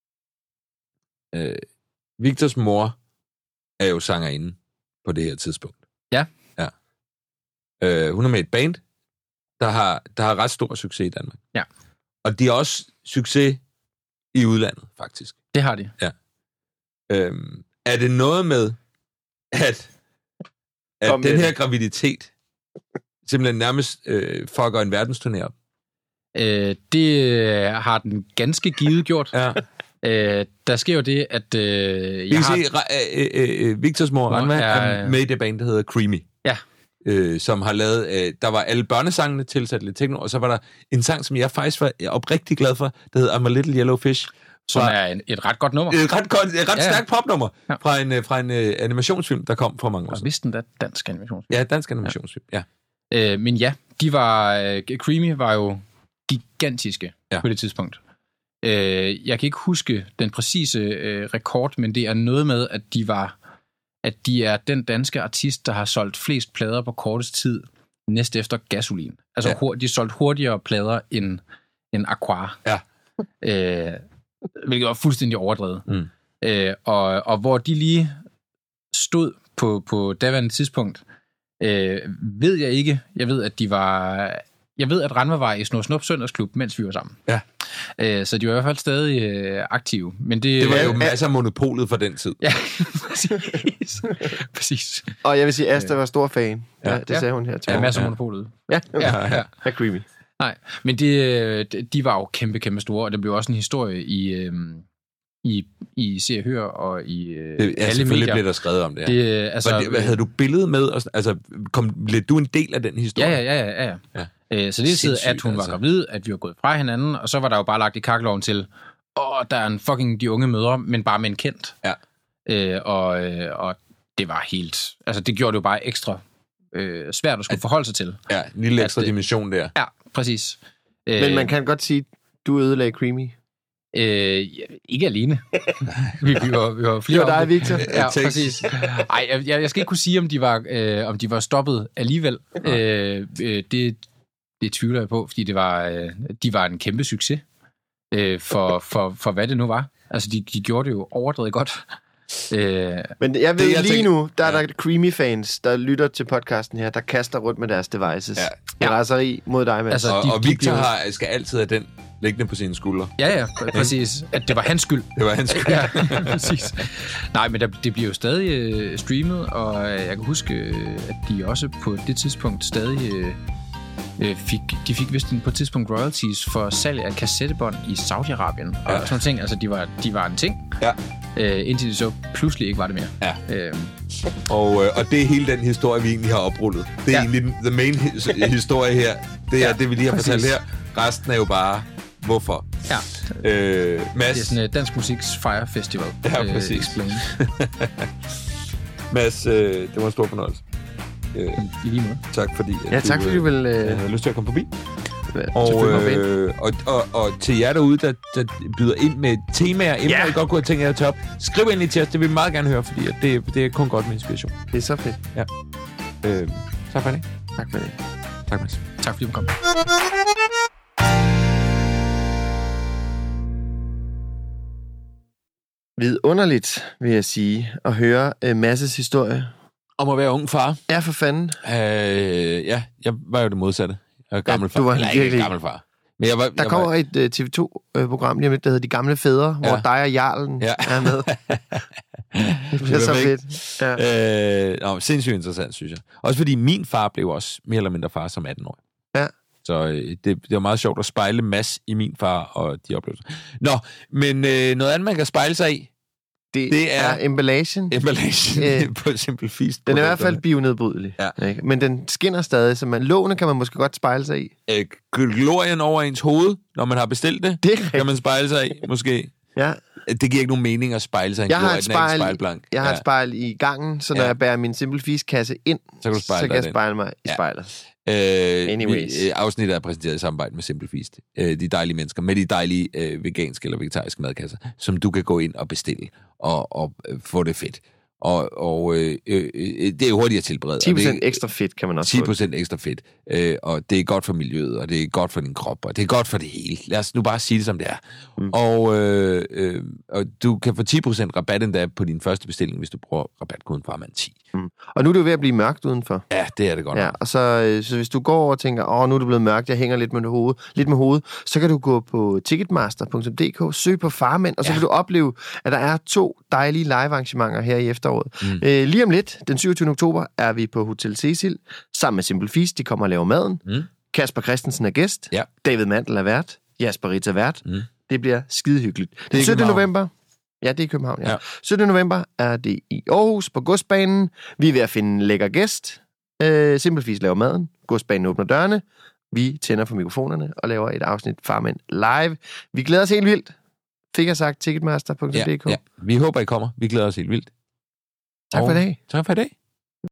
øh, Victors mor er jo sangerinde på det her tidspunkt. Ja. Ja. Øh, hun er med et band, der har, der har ret stor succes i Danmark. Ja. Og de har også succes i udlandet, faktisk. Det har de. Ja. Øhm, er det noget med, at, at den med her det. graviditet simpelthen nærmest øh, fucker en verdensturné op? Øh, det har den ganske givet gjort. Ja. Øh, der sker jo det, at... Øh, Vi kan har... sige, at øh, øh, Victors mor, Ranva, er, er med i det band, der hedder Creamy. Ja. Øh, som har lavet... Øh, der var alle børnesangene tilsat lidt techno, og så var der en sang, som jeg faktisk var oprigtig glad for, der hedder I'm a Little Yellow Fish. Som fra, er en, et ret godt nummer. Et ret, godt, et ret ja, stærkt popnummer ja. fra en, fra en uh, animationsfilm, der kom for mange år siden. Og vidste den da dansk animationsfilm? Ja, dansk animationsfilm, ja. ja. Øh, men ja, de var... Uh, Creamy var jo gigantiske ja. på det tidspunkt. Øh, jeg kan ikke huske den præcise øh, rekord, men det er noget med, at de var... at de er den danske artist, der har solgt flest plader på kortest tid, næst efter Gasolin. Altså, ja. hurtigt, de solgt hurtigere plader end, end Aqua. Ja. Øh, hvilket var fuldstændig overdrevet. Mm. Øh, og, og hvor de lige stod på, på daværende tidspunkt, øh, ved jeg ikke. Jeg ved, at de var... Jeg ved, at Ranva var i Snor Snup Søndagsklub, mens vi var sammen. Ja. Øh, så de var i hvert fald stadig øh, aktive. Men det, det var jo masser af monopolet for den tid. Ja, præcis. præcis. Og jeg vil sige, at Asta var stor fan. Ja, ja det ja. sagde hun her til Ja, mig. masser af monopolet. Ja, ja, ja. ja. Creamy. Nej, men de, de var jo kæmpe, kæmpe store, og det blev også en historie i, øhm, i, i Se og Hør og i øh, det, ja, alle medier. Blev der skrevet om det, ja. det altså, det, hvad, havde du billedet med? Altså, kom, blev du en del af den historie? Ja, ja, ja. ja. ja. ja. Så det er tid, at hun altså. var gravid, at vi var gået fra hinanden, og så var der jo bare lagt i kakkeloven til, åh, der er en fucking de unge mødre, men bare med en kendt. Ja. Øh, og, og det var helt... Altså, det gjorde det jo bare ekstra øh, svært at skulle at, forholde sig til. Ja, en lille ekstra at, dimension der. Ja, præcis. Men man kan godt sige, du ødelagde Creamy. Øh, ja, ikke alene. vi, vi, var, vi var flere. Det var dig, Victor. Ja, præcis. Ej, jeg, jeg skal ikke kunne sige, om de var, øh, om de var stoppet alligevel. Øh, det, det tvivler jeg på, fordi det var, øh, de var en kæmpe succes øh, for, for, for hvad det nu var. Altså, de, de gjorde det jo overdrevet godt. Øh, Men jeg ved det, jeg lige tænker, nu, der er der Creamy-fans, der lytter til podcasten her, der kaster rundt med deres devices. Ja. Ja. Raseri mod dig, Mads. Altså, og, de, og Victor de har, skal altid have den liggende på sine skuldre. Ja, ja, pr- præcis. At det var hans skyld. Det var hans skyld. Ja, præcis. Nej, men der, det bliver jo stadig øh, streamet, og jeg kan huske, at de også på det tidspunkt stadig... Øh, fik, de fik vist på et tidspunkt royalties for salg af kassettebånd i Saudi-Arabien. Og ja. sådan ting. Altså, de var, de var en ting. Ja. Øh, indtil de så pludselig ikke var det mere. Ja. Øh, og, øh, og det er hele den historie, vi egentlig har oprullet. Det er ja. egentlig the main hi- historie her. Det er ja, det, vi lige har præcis. fortalt her. Resten er jo bare, hvorfor. Ja. Øh, Mads, det er sådan uh, Dansk Musiks Fire Festival. Ja, præcis. Øh, Mads, øh, det var en stor fornøjelse. Øh, I lige måde. Tak fordi, ja, tak, du, fordi du vil, øh, havde lyst til at komme forbi. Og, øh, og, og, og til jer derude, der, der byder ind med temaer, emner, yeah. I godt kunne have tænkt jer at tage op, skriv ind i til os, det vil vi meget gerne høre, fordi det, det er kun godt med inspiration. Det er så fedt. Ja. Øh, tak for det. Tak for det. Tak, Mads. Tak fordi du kom. Vidunderligt, vil jeg sige, at høre uh, Masses historie. Om at være ung far? Ja, for fanden. Øh, ja, jeg var jo det modsatte. Jeg var gammel ja, du var far. Eller ikke gammel far. Men jeg var, der jeg kommer var... et uh, T V to-program lige om lidt, der hedder De Gamle Fædre, ja. hvor dig og Jarlen ja. er med. Det bliver så fedt. Ja. Øh, nå, sindssygt interessant, synes jeg. Også fordi min far blev også mere eller mindre far som atten år. Ja. Så øh, det, det var meget sjovt at spejle Mads i min far og de oplevelser. Nå, men øh, noget andet, man kan spejle sig i, det, det er, er emballagen. Emballagen øh, på Simple Feast. Den er i hvert fald bionedbrydelig. Ja. Ikke? Men den skinner stadig, så man, lågene kan man måske godt spejle sig i. Øh, glorien over ens hoved, når man har bestilt det, det kan man spejle sig i, måske. Ja. Det giver ikke nogen mening at spejle sig i en jeg glorie, har et spejl, spejlblank. Jeg har ja. et spejl i gangen, så når ja. jeg bærer min Simple Feast-kasse ind, så kan, du spejle så kan jeg spejle mig i ja. spejlet. Øh, Anyways. Vi, øh, afsnittet er præsenteret i samarbejde med Simple Feast. Øh, de dejlige mennesker med de dejlige øh, veganske eller vegetariske madkasser, som du kan gå ind og bestille og, og øh, få det fedt. Og, og øh, øh, det er hurtigt at tilberede. ti procent ekstra fedt kan man også ti procent ekstra fedt. Øh, og det er godt for miljøet, og det er godt for din krop, og det er godt for det hele. Lad os nu bare sige det, som det er. Mm. Og, øh, øh, og du kan få ti procent rabat endda på din første bestilling, hvis du bruger rabatkoden farmand ti. Mm. Og nu er det jo ved at blive mørkt udenfor. Ja, det er det godt. Ja, og så, så hvis du går over og tænker, åh, nu er det blevet mørkt, jeg hænger lidt med hovedet, lidt med hovedet, så kan du gå på ticketmaster punktum d k, søg på Farmand, og så ja. vil du opleve, at der er to dejlige live-arrangementer her i efteråret. Mm. Øh, lige om lidt, den syvogtyvende oktober, er vi på Hotel Cecil, sammen med Simple Feast, de kommer og laver maden. Mm. Kasper Christensen er gæst, ja. David Mandel er vært, Jasper Ritz er vært. Mm. Det bliver skidehyggeligt. Det er syttende november. Ja, det er i København, ja. ja. syttende november er det i Aarhus på Godsbanen. Vi er ved at finde en lækker gæst. Øh, Simple Feast laver maden. Godsbanen åbner dørene. Vi tænder for mikrofonerne og laver et afsnit Farmand live. Vi glæder os helt vildt. Fik jeg sagt ticketmaster punktum d k. Ja, ja. Vi håber, I kommer. Vi glæder os helt vildt. Tak for i dag. Tak for i dag.